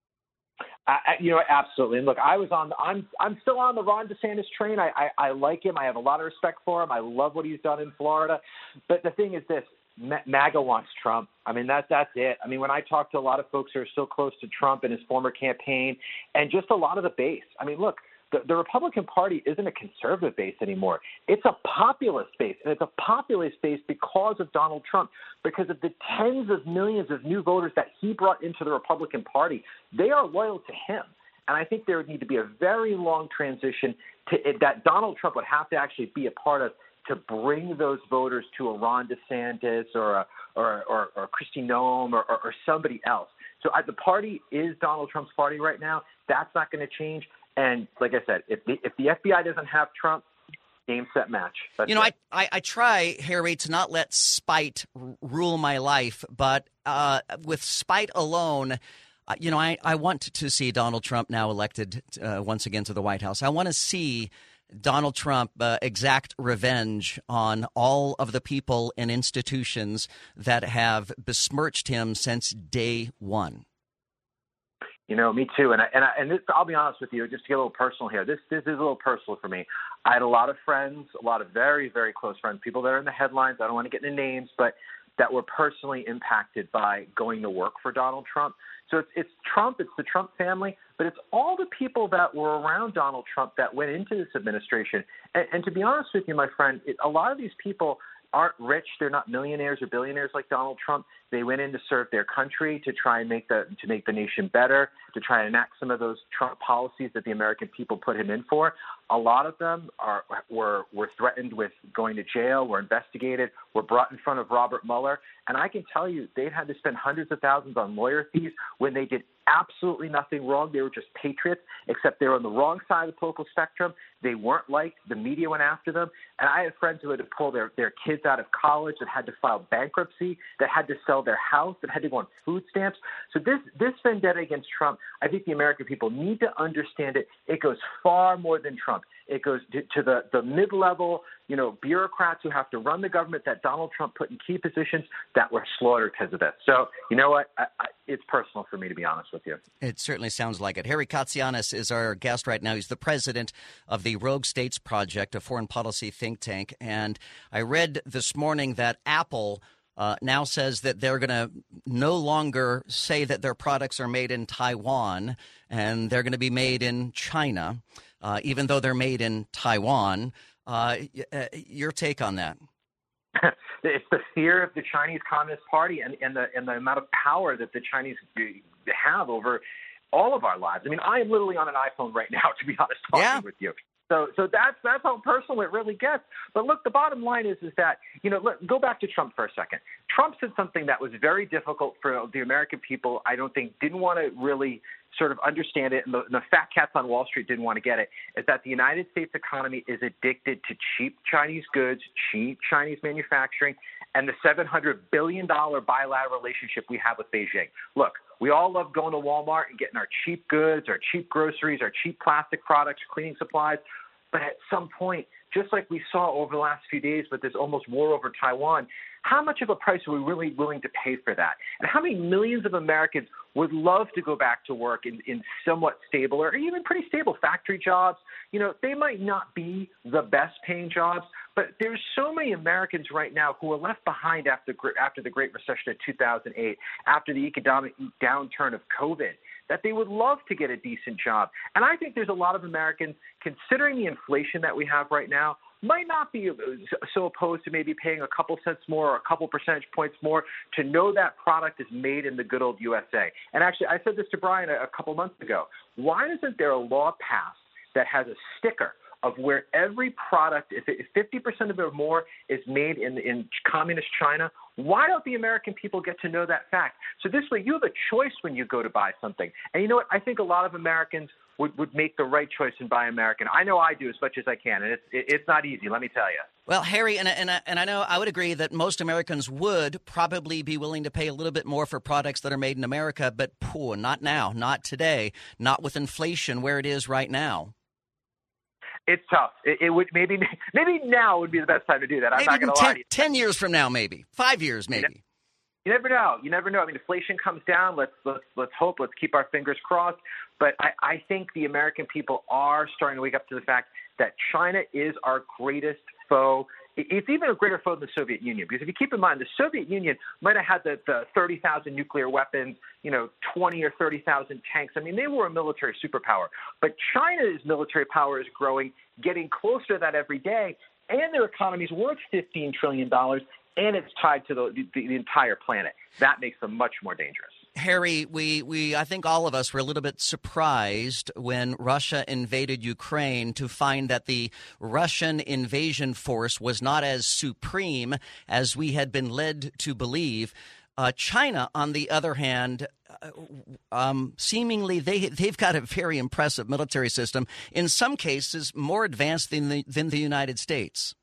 I, you know, absolutely. And look, I was on. I'm I'm still on the Ron DeSantis train. I, I I like him. I have a lot of respect for him. I love what he's done in Florida. But the thing is this. MAGA wants Trump. I mean, that, that's it. I mean, when I talk to a lot of folks who are still close to Trump and his former campaign and just a lot of the base, I mean, look, the, the Republican Party isn't a conservative base anymore. It's a populist base, and it's a populist base because of Donald Trump, because of the tens of millions of new voters that he brought into the Republican Party. They are loyal to him. And I think there would need to be a very long transition to it, that Donald Trump would have to actually be a part of to bring those voters to a Ron DeSantis or a, or, or, or Kristi Noem or, or, or somebody else. So I, the party is Donald Trump's party right now. That's not going to change. And like I said, if the, if the F B I doesn't have Trump, game, set, match. That's you know, it. I, I, I try, Harry, to not let spite r- rule my life. But uh, with spite alone, uh, you know, I, I want to see Donald Trump now elected uh, once again to the White House. I want to see Donald Trump uh, exact revenge on all of the people and institutions that have besmirched him since day one. You know, me too. And I, and I, and this, I'll be honest with you, just to get a little personal here. This this is a little personal for me. I had a lot of friends, a lot of very, very close friends, people that are in the headlines. I don't want to get into names, but that were personally impacted by going to work for Donald Trump. So it's, it's Trump, it's the Trump family, but it's all the people that were around Donald Trump that went into this administration. And, and to be honest with you, my friend, it, a lot of these people aren't rich. They're not millionaires or billionaires like Donald Trump. They went in to serve their country, to try and make the to make the nation better, to try and enact some of those Trump policies that the American people put him in for. A lot of them are were were threatened with going to jail, were investigated, were brought in front of Robert Mueller. And I can tell you, they've had to spend hundreds of thousands on lawyer fees when they did absolutely nothing wrong. They were just patriots, except they were on the wrong side of the political spectrum. They weren't liked. The media went after them. And I had friends who had to pull their, their kids out of college, that had to file bankruptcy, that had to sell their house, that had to go on food stamps. So this, this vendetta against Trump, I think the American people need to understand it. It goes far more than Trump. It goes to, to the, the mid-level, you know, bureaucrats who have to run the government that Donald Trump put in key positions that were slaughtered because of this. So, you know what? I, I, it's personal for me, to be honest with you. It certainly sounds like it. Harry Katsianis is our guest right now. He's the president of the Rogue States Project, a foreign policy think tank. And I read this morning that Apple uh, now says that they're going to no longer say that their products are made in Taiwan and they're going to be made in China, uh, even though they're made in Taiwan. Uh, your take on that? It's the fear of the Chinese Communist Party and, and the and the amount of power that the Chinese have over all of our lives. I mean, I am literally on an iPhone right now, to be honest, talking yeah. with you. So, so that's that's how personal it really gets. But look, the bottom line is is that, you know, look, go back to Trump for a second. Trump said something that was very difficult for the American people. I don't think didn't want to really sort of understand it, and the, and the fat cats on Wall Street didn't want to get it, is that the United States economy is addicted to cheap Chinese goods, cheap Chinese manufacturing, and the seven hundred billion dollars bilateral relationship we have with Beijing. Look, we all love going to Walmart and getting our cheap goods, our cheap groceries, our cheap plastic products, cleaning supplies. But at some point, just like we saw over the last few days with this almost war over Taiwan, how much of a price are we really willing to pay for that? And how many millions of Americans would love to go back to work in, in somewhat stable or even pretty stable factory jobs? You know, they might not be the best paying jobs, but there's so many Americans right now who are left behind after, after the Great Recession of two thousand eight, after the economic downturn of COVID, that they would love to get a decent job. And I think there's a lot of Americans, considering the inflation that we have right now, might not be so opposed to maybe paying a couple cents more or a couple percentage points more to know that product is made in the good old U S A. And actually, I said this to Brian a, a couple months ago. Why isn't there a law passed that has a sticker of where every product, if fifty percent of it or more is made in, in communist China, why don't the American people get to know that fact? So this way you have a choice when you go to buy something. And you know what? I think a lot of Americans would, would make the right choice and buy American. I know I do as much as I can, and it's, it's not easy, let me tell you. Well, Harry, and, and, and I know I would agree that most Americans would probably be willing to pay a little bit more for products that are made in America, but poor, not now, not today, not with inflation where it is right now. It's tough. It, it would maybe maybe now would be the best time to do that. I'm maybe not going to ten, lie to you. Ten years from now, maybe five years, maybe. You, know, you never know. You never know. I mean, inflation comes down. Let's let's let's hope. Let's keep our fingers crossed. But I, I think the American people are starting to wake up to the fact that China is our greatest foe. It's even a greater foe than the Soviet Union, because if you keep in mind, the Soviet Union might have had the, the thirty thousand nuclear weapons, you know, twenty or thirty thousand tanks. I mean, they were a military superpower. But China's military power is growing, getting closer to that every day, and their economy is worth fifteen trillion dollars, and it's tied to the, the, the entire planet. That makes them much more dangerous. Harry, we, we I think all of us were a little bit surprised when Russia invaded Ukraine to find that the Russian invasion force was not as supreme as we had been led to believe. Uh, China, on the other hand, uh, um, seemingly they, they've got a very impressive military system, in some cases more advanced than the, than the United States.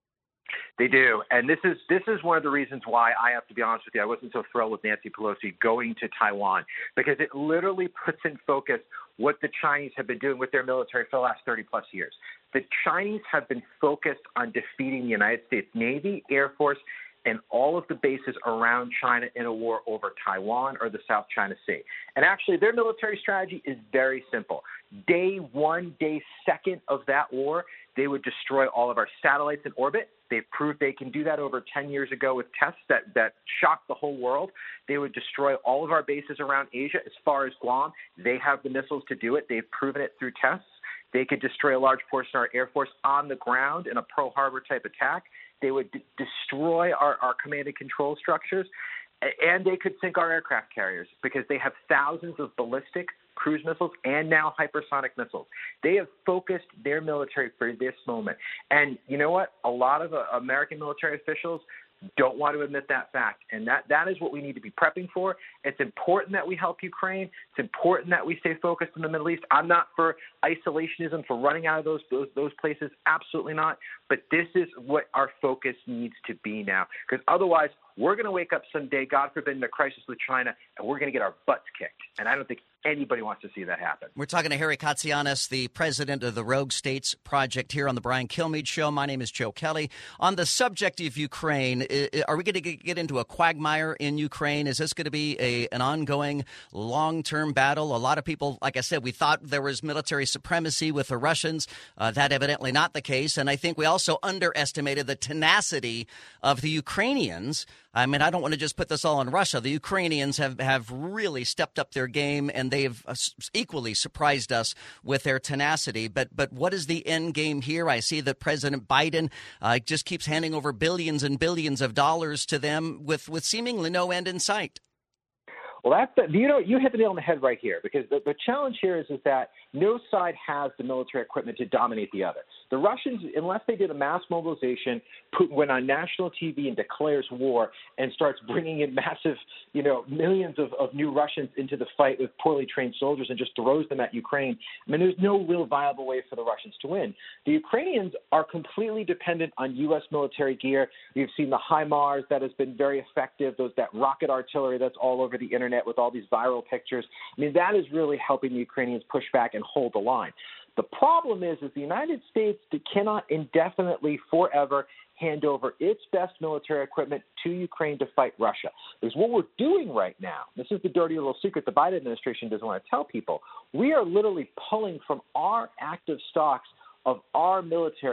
They do, and this is this is one of the reasons why I have to be honest with you. I wasn't so thrilled with Nancy Pelosi going to Taiwan, because it literally puts in focus what the Chinese have been doing with their military for the last thirty plus years. The Chinese have been focused on defeating the United States Navy, Air Force, and all of the bases around China in a war over Taiwan or the South China Sea. And actually, their military strategy is very simple. Day one, day second of that war, they would destroy all of our satellites in orbit. They've proved they can do that over ten years ago with tests that, that shocked the whole world. They would destroy all of our bases around Asia as far as Guam. They have the missiles to do it. They've proven it through tests. They could destroy a large portion of our Air Force on the ground in a Pearl Harbor type attack. They would d- destroy our, our command and control structures. And they could sink our aircraft carriers because they have thousands of ballistic cruise missiles and now hypersonic missiles. They have focused their military for this moment. And you know what? A lot of uh, American military officials don't want to admit that fact. And that, that is what we need to be prepping for. It's important that we help Ukraine. It's important that we stay focused in the Middle East. I'm not for isolationism, for running out of those, those, those places. Absolutely not. But this is what our focus needs to be now. Because otherwise, we're going to wake up someday, God forbid, in a crisis with China, and we're going to get our butts kicked. And I don't think anybody wants to see that happen. We're talking to Harry Katsianis, the president of the Rogue States Project, here on the Brian Kilmeade Show. My name is Joe Kelly. On the subject of Ukraine, are we going to get into a quagmire in Ukraine? Is this going to be a, an ongoing long-term battle? A lot of people, like I said, we thought there was military supremacy with the Russians. Uh, that evidently not the case. And I think we also underestimated the tenacity of the Ukrainians. I mean, I don't want to just put this all on Russia. The Ukrainians have, have really stepped up their game, and they've equally surprised us with their tenacity. But but what is the end game here? I see that President Biden uh, just keeps handing over billions and billions of dollars to them with, with seemingly no end in sight. Well, that's the, you know, you hit the nail on the head right here, because the, the challenge here is, is that no side has the military equipment to dominate the other. The Russians, unless they did a mass mobilization, Putin went on national T V and declares war and starts bringing in massive, you know, millions of, of new Russians into the fight with poorly trained soldiers and just throws them at Ukraine. I mean, there's no real viable way for the Russians to win. The Ukrainians are completely dependent on U S military gear. We've seen the HIMARS that has been very effective, those that rocket artillery that's all over the internet with all these viral pictures. I mean, that is really helping the Ukrainians push back and hold the line. The problem is, is the United States cannot indefinitely, forever, hand over its best military equipment to Ukraine to fight Russia. Because what we're doing right now, this is the dirty little secret the Biden administration doesn't want to tell people, we are literally pulling from our active stocks of our military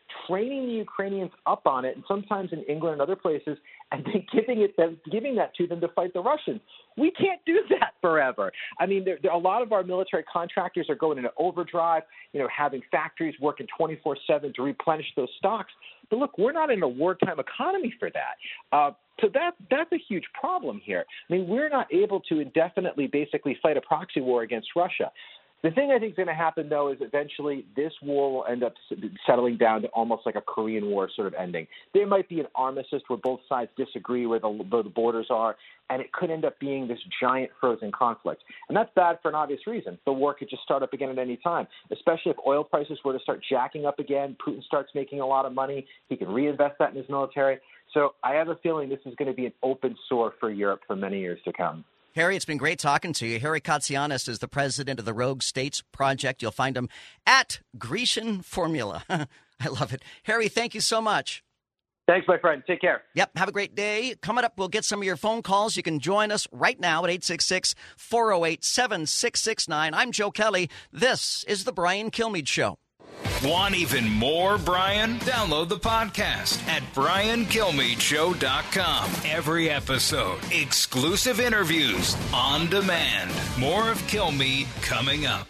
training the Ukrainians up on it, and sometimes in England and other places, and then giving it them, giving that to them to fight the Russians. We can't do that forever. I mean, there, there, a lot of our military contractors are going into overdrive, you know, having factories working twenty-four seven to replenish those stocks. But look, we're not in a wartime economy for that. Uh, so that that's a huge problem here. I mean, we're not able to indefinitely basically fight a proxy war against Russia. The thing I think is going to happen, though, is eventually this war will end up settling down to almost like a Korean War sort of ending. There might be an armistice where both sides disagree where the, where the borders are, and it could end up being this giant frozen conflict. And that's bad for an obvious reason. The war could just start up again at any time, especially if oil prices were to start jacking up again. Putin starts making a lot of money. He can reinvest that in his military. So I have a feeling this is going to be an open sore for Europe for many years to come. Harry, it's been great talking to you. Harry Katsianis is the president of the Rogue States Project. You'll find him at Grecian Formula. I love it. Harry, thank you so much. Thanks, my friend. Take care. Yep. Have a great day. Coming up, we'll get some of your phone calls. You can join us right now at eight six six, four oh eight, seven six six nine. I'm Joe Kelly. This is The Brian Kilmeade Show. Want even more Brian? Download the podcast at brian kilmeade show dot com. Every episode, exclusive interviews on demand. More of Kilmeade coming up.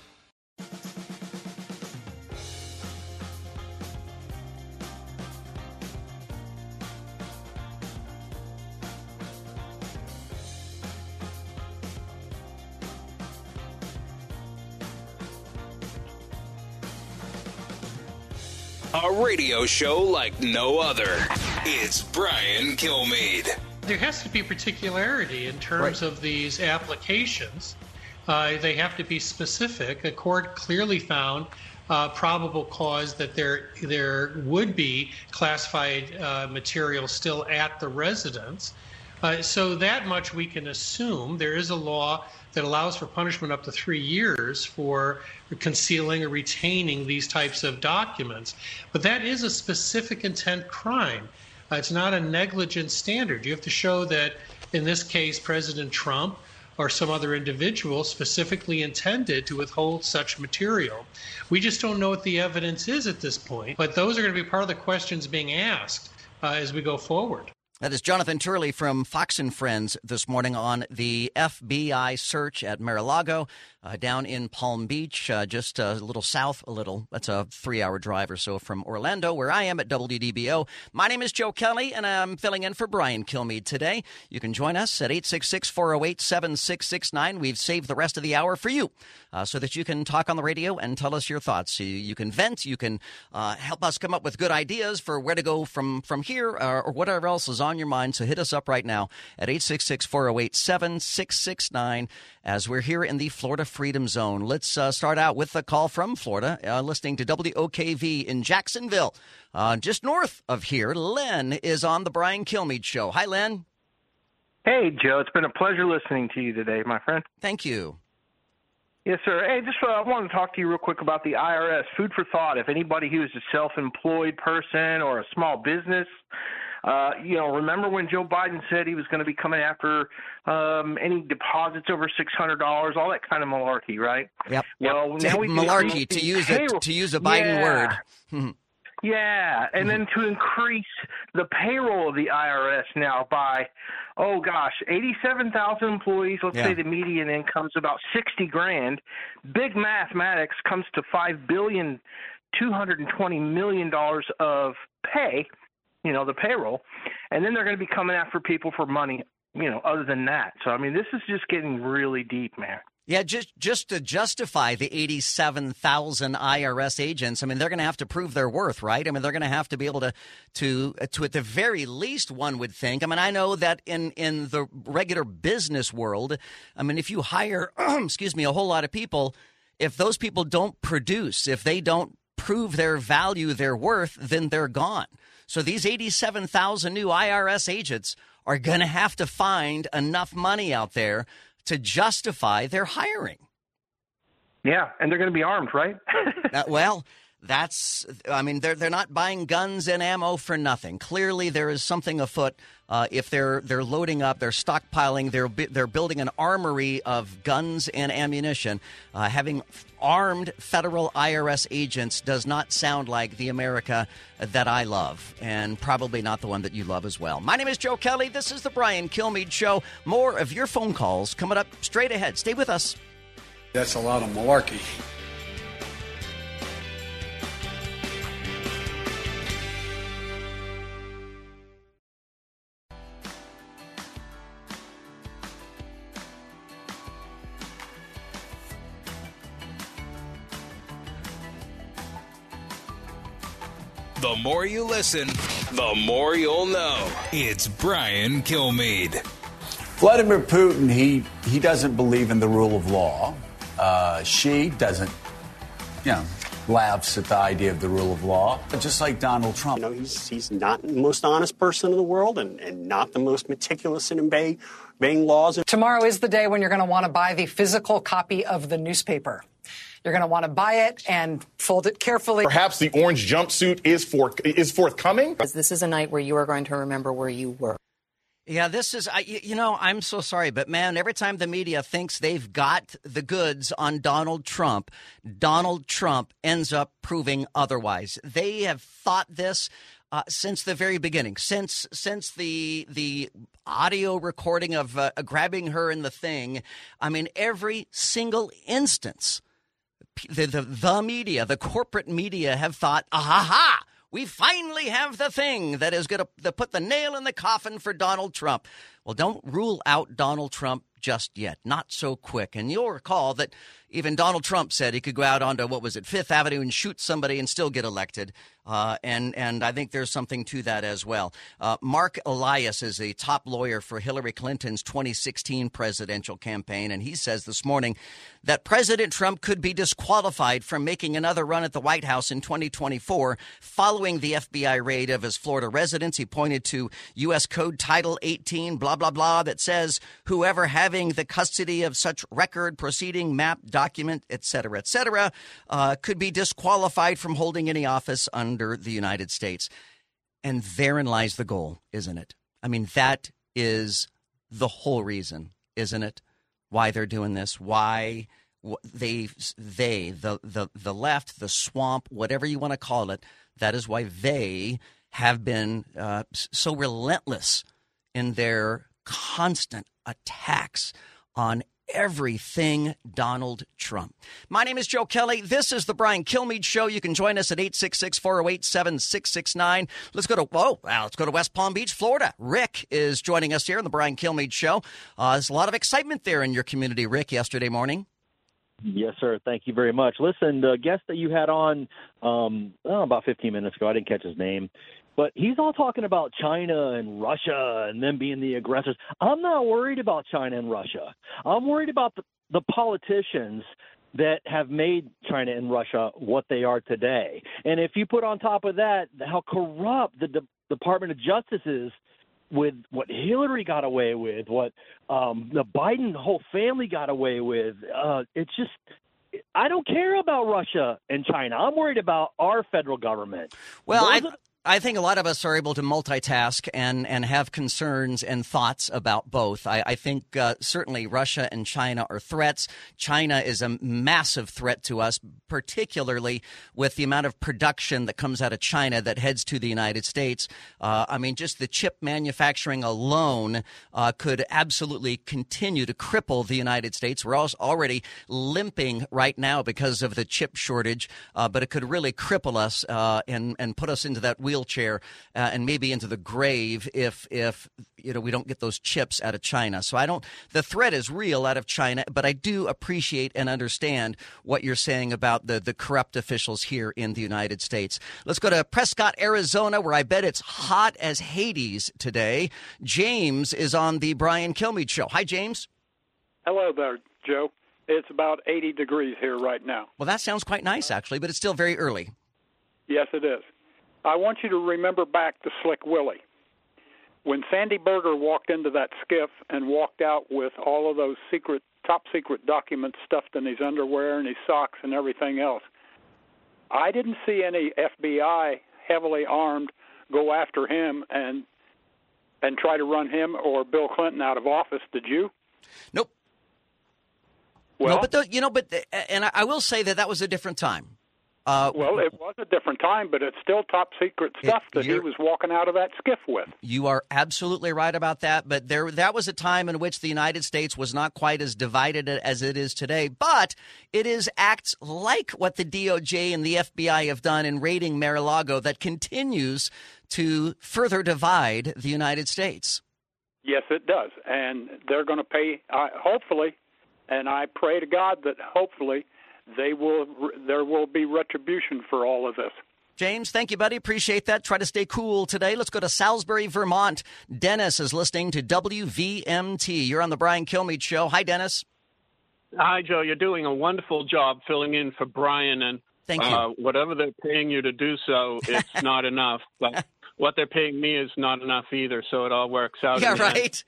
A radio show like no other. It's Brian Kilmeade. There has to be particularity in terms right. of these applications. Uh, they have to be specific. The court clearly found uh, probable cause that there there would be classified uh, material still at the residence. Uh, so that much we can assume. There is a law that allows for punishment up to three years for concealing or retaining these types of documents. But that is a specific intent crime. Uh, it's not a negligent standard. You have to show that, in this case, President Trump or some other individual specifically intended to withhold such material. We just don't know what the evidence is at this point, but those are going to be part of the questions being asked uh, as we go forward. That is Jonathan Turley from Fox and Friends this morning on the F B I search at Mar-a-Lago uh, down in Palm Beach, uh, just a little south a little. That's a three-hour drive or so from Orlando, where I am at W D B O. My name is Joe Kelly, and I'm filling in for Brian Kilmeade today. You can join us at eight six six, four oh eight, seven six six nine. We've saved the rest of the hour for you uh, so that you can talk on the radio and tell us your thoughts. You, you can vent. You can uh, help us come up with good ideas for where to go from, from here uh, or whatever else is on your mind. So hit us up right now at eight six six, four oh eight, seven six six nine as we're here in the Florida Freedom Zone. Let's uh, start out with a call from Florida, uh, listening to W O K V in Jacksonville, uh, just north of here. Len is on the Brian Kilmeade Show. Hi, Len. Hey, Joe. It's been a pleasure listening to you today, my friend. Thank you. Yes, sir. Hey, just uh, I wanted to talk to you real quick about the I R S. Food for thought. If anybody who is a self-employed person or a small business, Uh, you know, remember when Joe Biden said he was going to be coming after um, any deposits over six hundred dollars, all that kind of malarkey, right? Yep. Well, now we malarkey, to use a, to use a Biden yeah. word. Yeah, and then to increase the payroll of the I R S now by, oh gosh, eighty-seven thousand employees. Let's Yeah. say the median income's about sixty grand. Big mathematics comes to five billion two hundred twenty million dollars of pay. You know, the payroll, and then they're going to be coming after people for money, you know, other than that. So, I mean, this is just getting really deep, man. Yeah, just just to justify the eighty-seven thousand I R S agents, I mean, they're going to have to prove their worth, right? I mean, they're going to have to be able to, to, to at the very least, one would think. I mean, I know that in, in the regular business world, I mean, if you hire, excuse me, a whole lot of people, if those people don't produce, if they don't prove their value, their worth, then they're gone. So these eighty-seven thousand new I R S agents are going to have to find enough money out there to justify their hiring. Yeah, and they're going to be armed, right? uh, well, That's, I mean, they're they're not buying guns and ammo for nothing. Clearly, there is something afoot. Uh, if they're they're loading up, they're stockpiling, they're they're building an armory of guns and ammunition. Uh, having armed federal I R S agents does not sound like the America that I love, and probably not the one that you love as well. My name is Joe Kelly. This is the Brian Kilmeade Show. More of your phone calls coming up straight ahead. Stay with us. That's a lot of malarkey. The more you listen, the more you'll know. It's Brian Kilmeade. Vladimir Putin, he, he doesn't believe in the rule of law. Uh, she doesn't, you know, laughs at the idea of the rule of law, just like Donald Trump. You know, he's, he's not the most honest person in the world and, and not the most meticulous in obeying, obeying laws. Tomorrow is the day when you're going to want to buy the physical copy of the newspaper. You're going to want to buy it and fold it carefully. Perhaps the orange jumpsuit is for is forthcoming. This is a night where you are going to remember where you were. Yeah, this is, I, you know, I'm so sorry, but man, every time the media thinks they've got the goods on Donald Trump, Donald Trump ends up proving otherwise. They have thought this uh, since the very beginning, since since the the audio recording of uh, grabbing her in the thing. I mean, every single instance. The, the the media, the corporate media have thought, ah ha ha, we finally have the thing that is going to put the nail in the coffin for Donald Trump. Well, don't rule out Donald Trump just yet. Not so quick. And you'll recall that even Donald Trump said he could go out onto, what was it, Fifth Avenue and shoot somebody and still get elected. Uh, and, and I think there's something to that as well. Uh, Mark Elias is a top lawyer for Hillary Clinton's twenty sixteen presidential campaign. And he says this morning that President Trump could be disqualified from making another run at the White House in twenty twenty-four following the F B I raid of his Florida residence. He pointed to U S Code Title eighteen, blah, blah, blah, that says whoever having the custody of such record, proceeding, map, document, et cetera, et cetera, uh, could be disqualified from holding any office under the United States. And therein lies the goal, isn't it? I mean, that is the whole reason, isn't it? Why they're doing this, why they, they, the, the, the left, the swamp, whatever you want to call it, that is why they have been uh, so relentless in their constant attacks on everything Donald Trump. My name is Joe Kelly. This is the Brian Kilmeade Show. You can join us at eight six six, four oh eight, seven six six nine. Let's go to, whoa, wow, let's go to West Palm Beach, Florida. Rick is joining us here on the Brian Kilmeade Show. Uh, there's a lot of excitement there in your community, Rick, yesterday morning. Yes, sir. Thank you very much. Listen, the guest that you had on um, oh, about fifteen minutes ago, I didn't catch his name, but he's all talking about China and Russia and them being the aggressors. I'm not worried about China and Russia. I'm worried about the, the politicians that have made China and Russia what they are today. And if you put on top of that how corrupt the De- Department of Justice is, with what Hillary got away with, what um, the Biden whole family got away with, uh, it's just – I don't care about Russia and China. I'm worried about our federal government. Well, I Those are- I think a lot of us are able to multitask and, and have concerns and thoughts about both. I, I think uh, certainly Russia and China are threats. China is a massive threat to us, particularly with the amount of production that comes out of China that heads to the United States. Uh, I mean, just the chip manufacturing alone uh, could absolutely continue to cripple the United States. We're also already limping right now because of the chip shortage, uh, but it could really cripple us uh, and, and put us into that wheelchair uh, and maybe into the grave if if you know we don't get those chips out of China. So I don't the threat is real out of China, but I do appreciate and understand what you're saying about the the corrupt officials here in the United States. Let's go to Prescott, Arizona, where I bet it's hot as Hades today. James is on the Brian Kilmeade Show. Hi, James. Hello there, Joe. It's about eighty degrees here right now. Well, that sounds quite nice, actually, but it's still very early. Yes, it is. I want you to remember back to Slick Willie. When Sandy Berger walked into that skiff and walked out with all of those secret, top secret documents stuffed in his underwear and his socks and everything else, I didn't see any F B I heavily armed go after him and and try to run him or Bill Clinton out of office. Did you? Nope. Well, no, but the, you know, but the, and I, I will say that that was a different time. Uh, well, it was a different time, but it's still top secret stuff it, that he was walking out of that skiff with. You are absolutely right about that. But there, that was a time in which the United States was not quite as divided as it is today. But it is acts like what the D O J and the F B I have done in raiding Mar-a-Lago that continues to further divide the United States. Yes, it does. And they're going to pay, uh, hopefully, and I pray to God that hopefully they will. there will be retribution for all of this. James, thank you, buddy. Appreciate that. Try to stay cool today. Let's go to Salisbury, Vermont. Dennis is listening to W V M T. You're on the Brian Kilmeade Show. Hi, Dennis. Hi, Joe. You're doing a wonderful job filling in for Brian. And Thank you. Uh, whatever they're paying you to do so, it's not enough. But what they're paying me is not enough either, so it all works out. Yeah, right.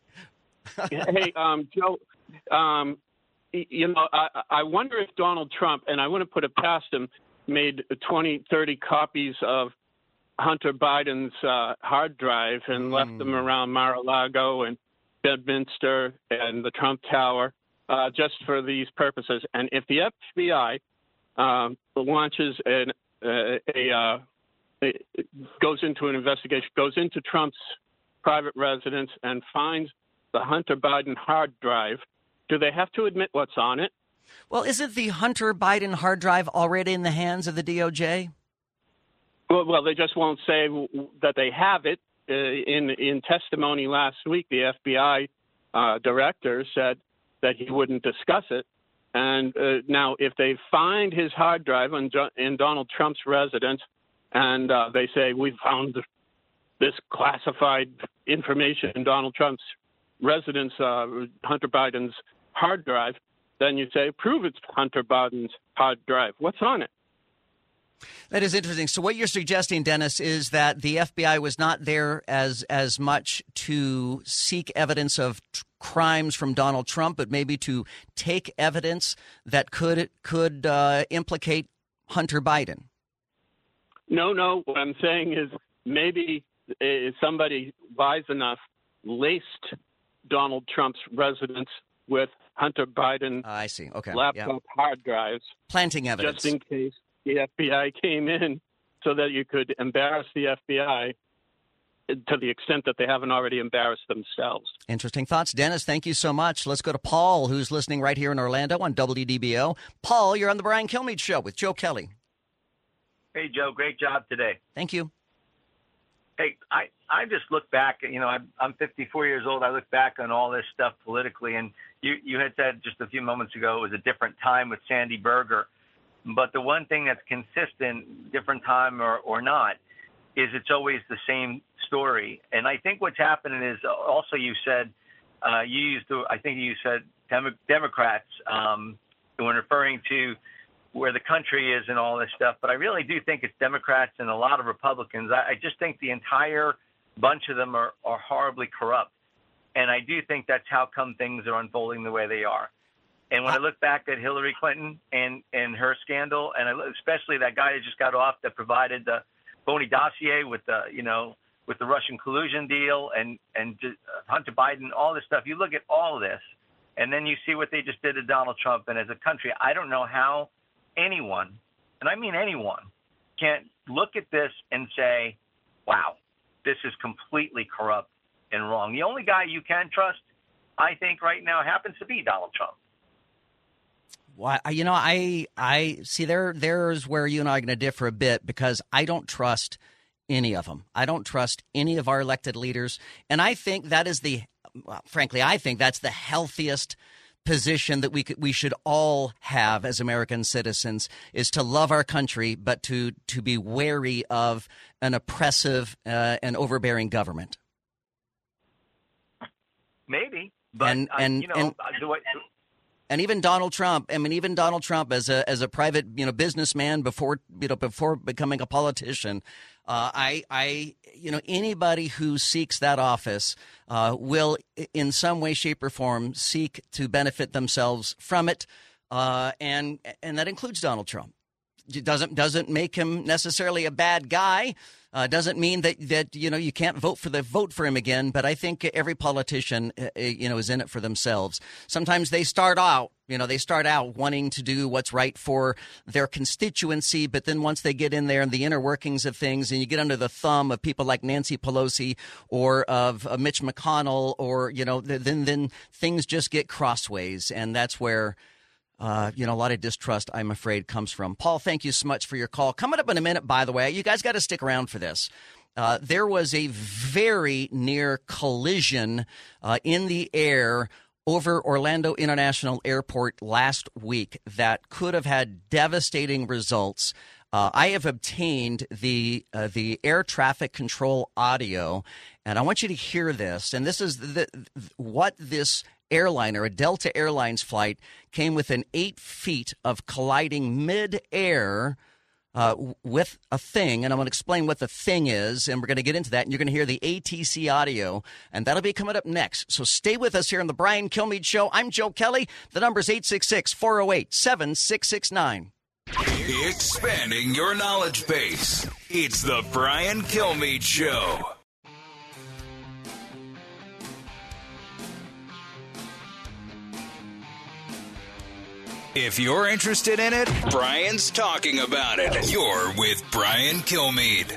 Hey, um, Joe, um, you know, I, I wonder if Donald Trump, and I wouldn't put it past him, made twenty, thirty copies of Hunter Biden's uh, hard drive and mm. left them around Mar-a-Lago and Bedminster and the Trump Tower uh, just for these purposes. And if the F B I um, launches an, uh, a, uh, a goes into an investigation, goes into Trump's private residence and finds the Hunter Biden hard drive, do they have to admit what's on it? Well, isn't the Hunter Biden hard drive already in the hands of the D O J? Well, well they just won't say that they have it. Uh, in in testimony last week, the F B I uh, director said that he wouldn't discuss it. And uh, now, if they find his hard drive in, in Donald Trump's residence, and uh, they say we found this classified information in Donald Trump's residence, uh, Hunter Biden's hard drive, then you say, prove it's Hunter Biden's hard drive. What's on it? That is interesting. So what you're suggesting, Dennis, is that the F B I was not there as as much to seek evidence of t- crimes from Donald Trump, but maybe to take evidence that could could uh, implicate Hunter Biden. No, no. What I'm saying is maybe uh, somebody wise enough laced Donald Trump's residence with Hunter Biden uh, I see. Okay. laptop yeah. hard drives. Planting evidence. Just in case the F B I came in so that you could embarrass the F B I to the extent that they haven't already embarrassed themselves. Interesting thoughts. Dennis, thank you so much. Let's go to Paul, who's listening right here in Orlando on W D B O. Paul, you're on the Brian Kilmeade Show with Joe Kelly. Hey, Joe, great job today. Thank you. Hey, I, I just look back, you know, I'm, I'm fifty-four years old. I look back on all this stuff politically, and you, you had said just a few moments ago it was a different time with Sandy Berger. But the one thing that's consistent, different time or, or not, is it's always the same story. And I think what's happening is also you said, uh, you used to, I think you said Dem- Democrats um, when referring to where the country is and all this stuff. But I really do think it's Democrats and a lot of Republicans. I, I just think the entire bunch of them are, are horribly corrupt. And I do think that's how come things are unfolding the way they are. And when I look back at Hillary Clinton and, and her scandal, and I, especially that guy that just got off that provided the phony dossier with the, you know, with the Russian collusion deal and, and just, uh, Hunter Biden, all this stuff, you look at all of this, and then you see what they just did to Donald Trump. And as a country, I don't know how anyone, and I mean anyone, can look at this and say, wow, this is completely corrupt and wrong. The only guy you can trust, I think, right now happens to be Donald Trump. Well, you know, I I see there there's where you and I are going to differ a bit because I don't trust any of them. I don't trust any of our elected leaders. And I think that is the well, frankly, I think that's the healthiest position that we could, we should all have as American citizens is to love our country, but to to be wary of an oppressive uh, and overbearing government. Maybe, but and, I, and, you know, and, do I, And even Donald Trump, I mean, even Donald Trump as a as a private, you know, businessman before, you know, before becoming a politician, uh, I, I, you know, anybody who seeks that office uh, will, in some way, shape, or form, seek to benefit themselves from it, uh, and and that includes Donald Trump. doesn't doesn't make him necessarily a bad guy. Uh, doesn't mean that, that, you know, you can't vote for the vote for him again. But I think every politician, uh, you know, is in it for themselves. Sometimes they start out, you know, they start out wanting to do what's right for their constituency. But then once they get in there and the inner workings of things and you get under the thumb of people like Nancy Pelosi or of uh, Mitch McConnell or, you know, then then things just get crossways. And that's where Uh, you know, a lot of distrust, I'm afraid, comes from. Paul, thank you so much for your call. Coming up in a minute, by the way, you guys got to stick around for this. Uh, there was a very near collision uh, in the air over Orlando International Airport last week that could have had devastating results. Uh, I have obtained the uh, the air traffic control audio, and I want you to hear this. And this is the, what this airliner, a Delta Airlines flight, came within eight feet of colliding mid-air uh, with a thing. And I'm going to explain what the thing is, and we're going to get into that. And you're going to hear the A T C audio, and that'll be coming up next. So stay with us here on the Brian Kilmeade Show. I'm Joe Kelly. The number's eight six six, four oh eight, seven six six nine. Expanding your knowledge base. It's the Brian Kilmeade Show. If you're interested in it, Brian's talking about it. You're with Brian Kilmeade.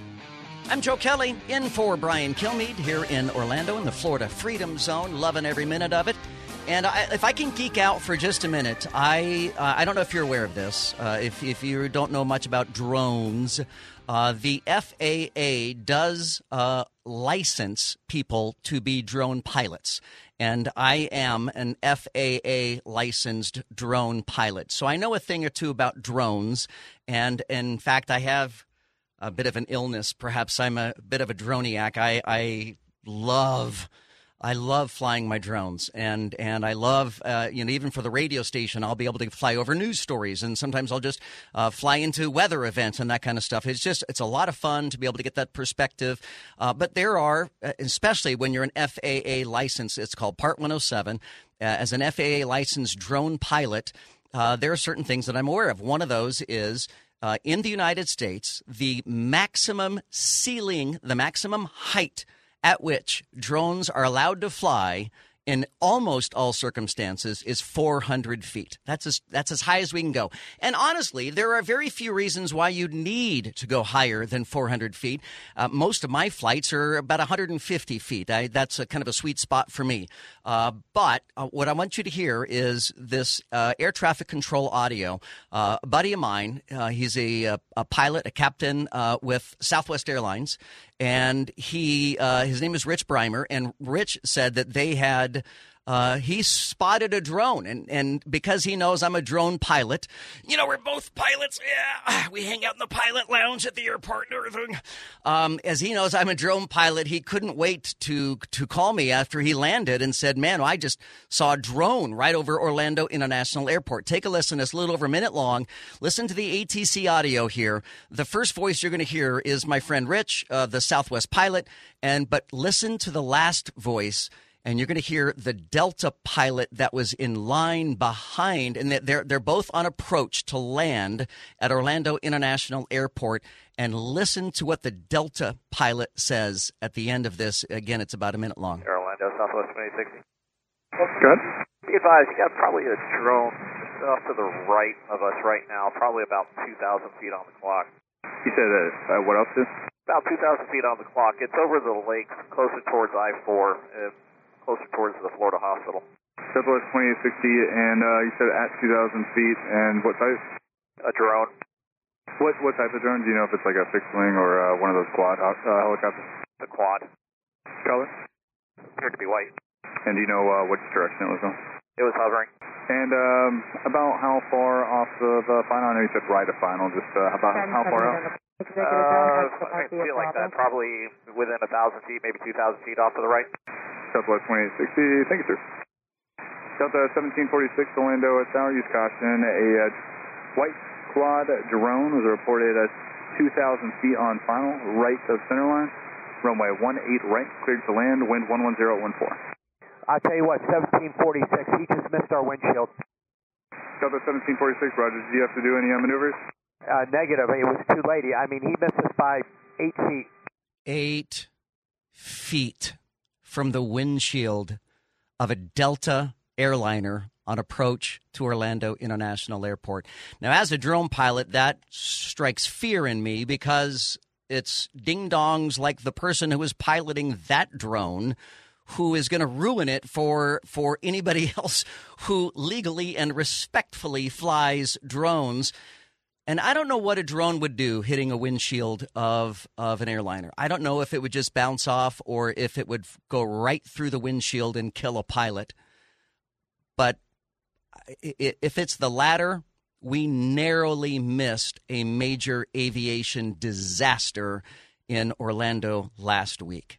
I'm Joe Kelly, in for Brian Kilmeade here in Orlando in the Florida Freedom Zone. Loving every minute of it. And I, if I can geek out for just a minute, I uh, I don't know if you're aware of this. Uh, if, if you don't know much about drones, uh, the F A A does uh, license people to be drone pilots. And I am an F A A licensed drone pilot. So I know a thing or two about drones. And in fact, I have a bit of an illness. Perhaps I'm a bit of a droniac. I, I love I love flying my drones, and and I love, uh, you know, even for the radio station, I'll be able to fly over news stories, and sometimes I'll just uh, fly into weather events and that kind of stuff. It's just, it's a lot of fun to be able to get that perspective. Uh, but there are, especially when you're an F A A license, it's called Part one oh seven, uh, as an F A A licensed drone pilot, uh, there are certain things that I'm aware of. One of those is uh, in the United States, the maximum ceiling, the maximum height at which drones are allowed to fly in almost all circumstances is four hundred feet. That's as, that's as high as we can go. And honestly, there are very few reasons why you need to go higher than four hundred feet. Uh, most of my flights are about one hundred fifty feet. I, that's a kind of a sweet spot for me. Uh, but uh, what I want you to hear is this uh, air traffic control audio. Uh, a buddy of mine, uh, he's a, a, a pilot, a captain uh, with Southwest Airlines. And he, uh, his name is Rich Breimer, and Rich said that they had, uh, he spotted a drone, and, and because he knows I'm a drone pilot, you know, we're both pilots, yeah, we hang out in the pilot lounge at the airport and everything. Um, as he knows I'm a drone pilot, he couldn't wait to, to call me after he landed and said, man, I just saw a drone right over Orlando International Airport. Take a listen. It's a little over a minute long. Listen to the A T C audio here. The first voice you're going to hear is my friend Rich, uh, the Southwest pilot, and but listen to the last voice, and you're going to hear the Delta pilot that was in line behind, and they're they're both on approach to land at Orlando International Airport. And listen to what the Delta pilot says at the end of this. Again, it's about a minute long. Orlando, Southwest twenty sixty. Good. Be advised, you got probably a drone just off to the right of us right now, probably about two thousand feet on the clock. You said uh, uh, what else is? About two thousand feet on the clock. It's over the lakes, closer towards I four, uh, closer towards the Florida Hospital. Southwest twenty-eight sixty, and uh, you said at two thousand feet, and what type? A drone. What what type of drone? Do you know if it's like a fixed wing or uh, one of those quad uh, helicopters? The quad. Color? Appeared to be white. And do you know uh, which direction it was on? It was hovering. And um, about how far off of the final? I know you said right of final. Just uh, about how far out? Uh, I feel like that. Probably within a thousand feet, maybe two thousand feet off to the right. Southwest twenty-eight sixty. Thank you, sir. Delta seventeen forty-six, Orlando Tower. Use caution. A uh, white quad drone was reported at two thousand feet on final, right of center line. Runway one eight right, cleared to land. Wind one one zero one four. I'll tell you what, seventeen forty-six, he just missed our windshield. Delta seventeen forty-six, Roger. Did you have to do any uh, maneuvers? Uh, negative. It was too late. I mean, he missed us by eight feet. Eight feet from the windshield of a Delta airliner on approach to Orlando International Airport. Now, as a drone pilot, that strikes fear in me because it's ding-dongs like the person who was piloting that drone who is going to ruin it for for anybody else who legally and respectfully flies drones. And I don't know what a drone would do hitting a windshield of, of an airliner. I don't know if it would just bounce off or if it would go right through the windshield and kill a pilot. But if it's the latter, we narrowly missed a major aviation disaster in Orlando last week.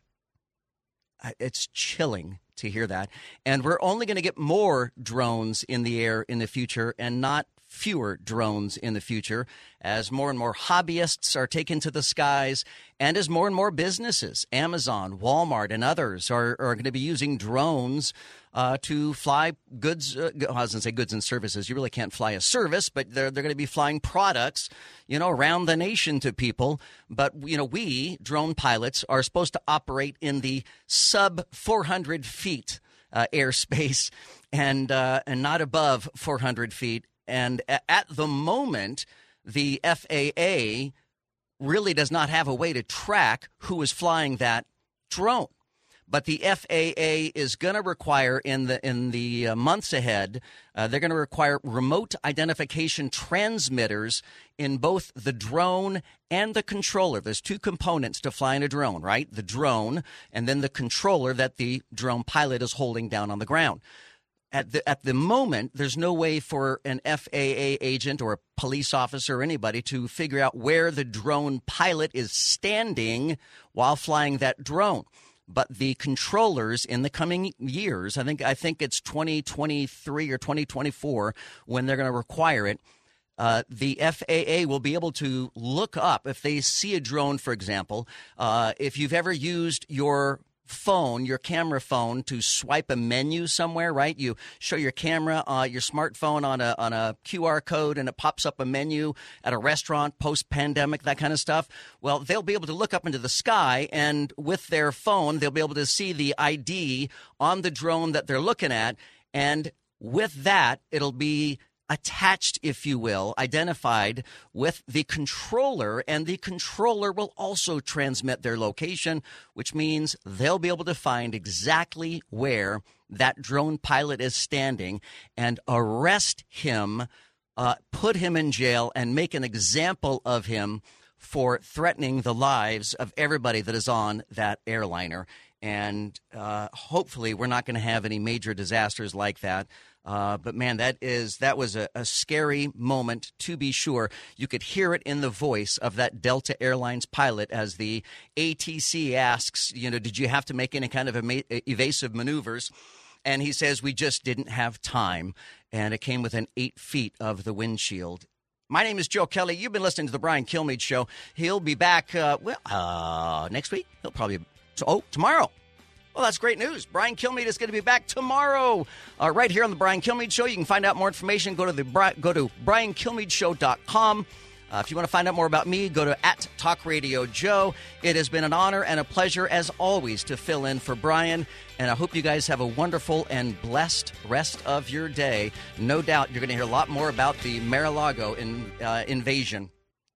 It's chilling to hear that. And we're only going to get more drones in the air in the future and not fewer drones in the future as more and more hobbyists are taken to the skies and as more and more businesses, Amazon, Walmart, and others are, are going to be using drones uh, to fly goods. Uh, I was going to say goods and services. You really can't fly a service, but they're, they're going to be flying products, you know, around the nation to people. But, you know, we, drone pilots, are supposed to operate in the sub four hundred feet uh, airspace and uh, and not above four hundred feet. And at the moment, the F A A really does not have a way to track who is flying that drone. But the F A A is going to require in the in the uh, months ahead, uh, they're going to require remote identification transmitters in both the drone and the controller. There's two components to flying a drone, right? The drone and then the controller that the drone pilot is holding down on the ground. At the at the moment, there's no way for an F A A agent or a police officer or anybody to figure out where the drone pilot is standing while flying that drone. But the controllers in the coming years, I think I think it's twenty twenty-three or twenty twenty-four when they're going to require it. Uh, the F A A will be able to look up if they see a drone, for example. Uh, if you've ever used your phone, your camera phone, to swipe a menu somewhere, right? You show your camera, uh, your smartphone on a on a Q R code, and it pops up a menu at a restaurant post-pandemic, that kind of stuff. Well, they'll be able to look up into the sky, and with their phone, they'll be able to see the I D on the drone that they're looking at, and with that, it'll be attached, if you will, identified with the controller, and the controller will also transmit their location, which means they'll be able to find exactly where that drone pilot is standing and arrest him, uh, put him in jail, and make an example of him for threatening the lives of everybody that is on that airliner. And uh, hopefully we're not going to have any major disasters like that. Uh, but, man, that is that was a, a scary moment, to be sure. You could hear it in the voice of that Delta Airlines pilot as the A T C asks, you know, did you have to make any kind of ema- evasive maneuvers? And he says, we just didn't have time. And it came within eight feet of the windshield. My name is Joe Kelly. You've been listening to the Brian Kilmeade Show. He'll be back, uh, well, uh, next week. He'll probably, oh, tomorrow. Well, that's great news. Brian Kilmeade is going to be back tomorrow, uh, right here on the Brian Kilmeade Show. You can find out more information. Go to the go to brian kilmeade show dot com. Uh, if you want to find out more about me, go to at Talk Radio Joe. It has been an honor and a pleasure, as always, to fill in for Brian. And I hope you guys have a wonderful and blessed rest of your day. No doubt you're going to hear a lot more about the Mar-a-Lago in, uh, invasion.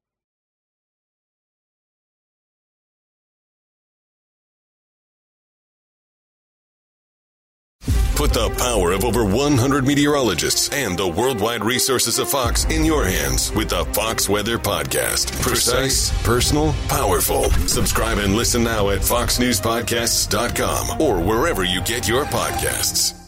Put the power of over one hundred meteorologists and the worldwide resources of Fox in your hands with the Fox Weather Podcast. Precise, personal, powerful. Subscribe and listen now at fox news podcasts dot com or wherever you get your podcasts.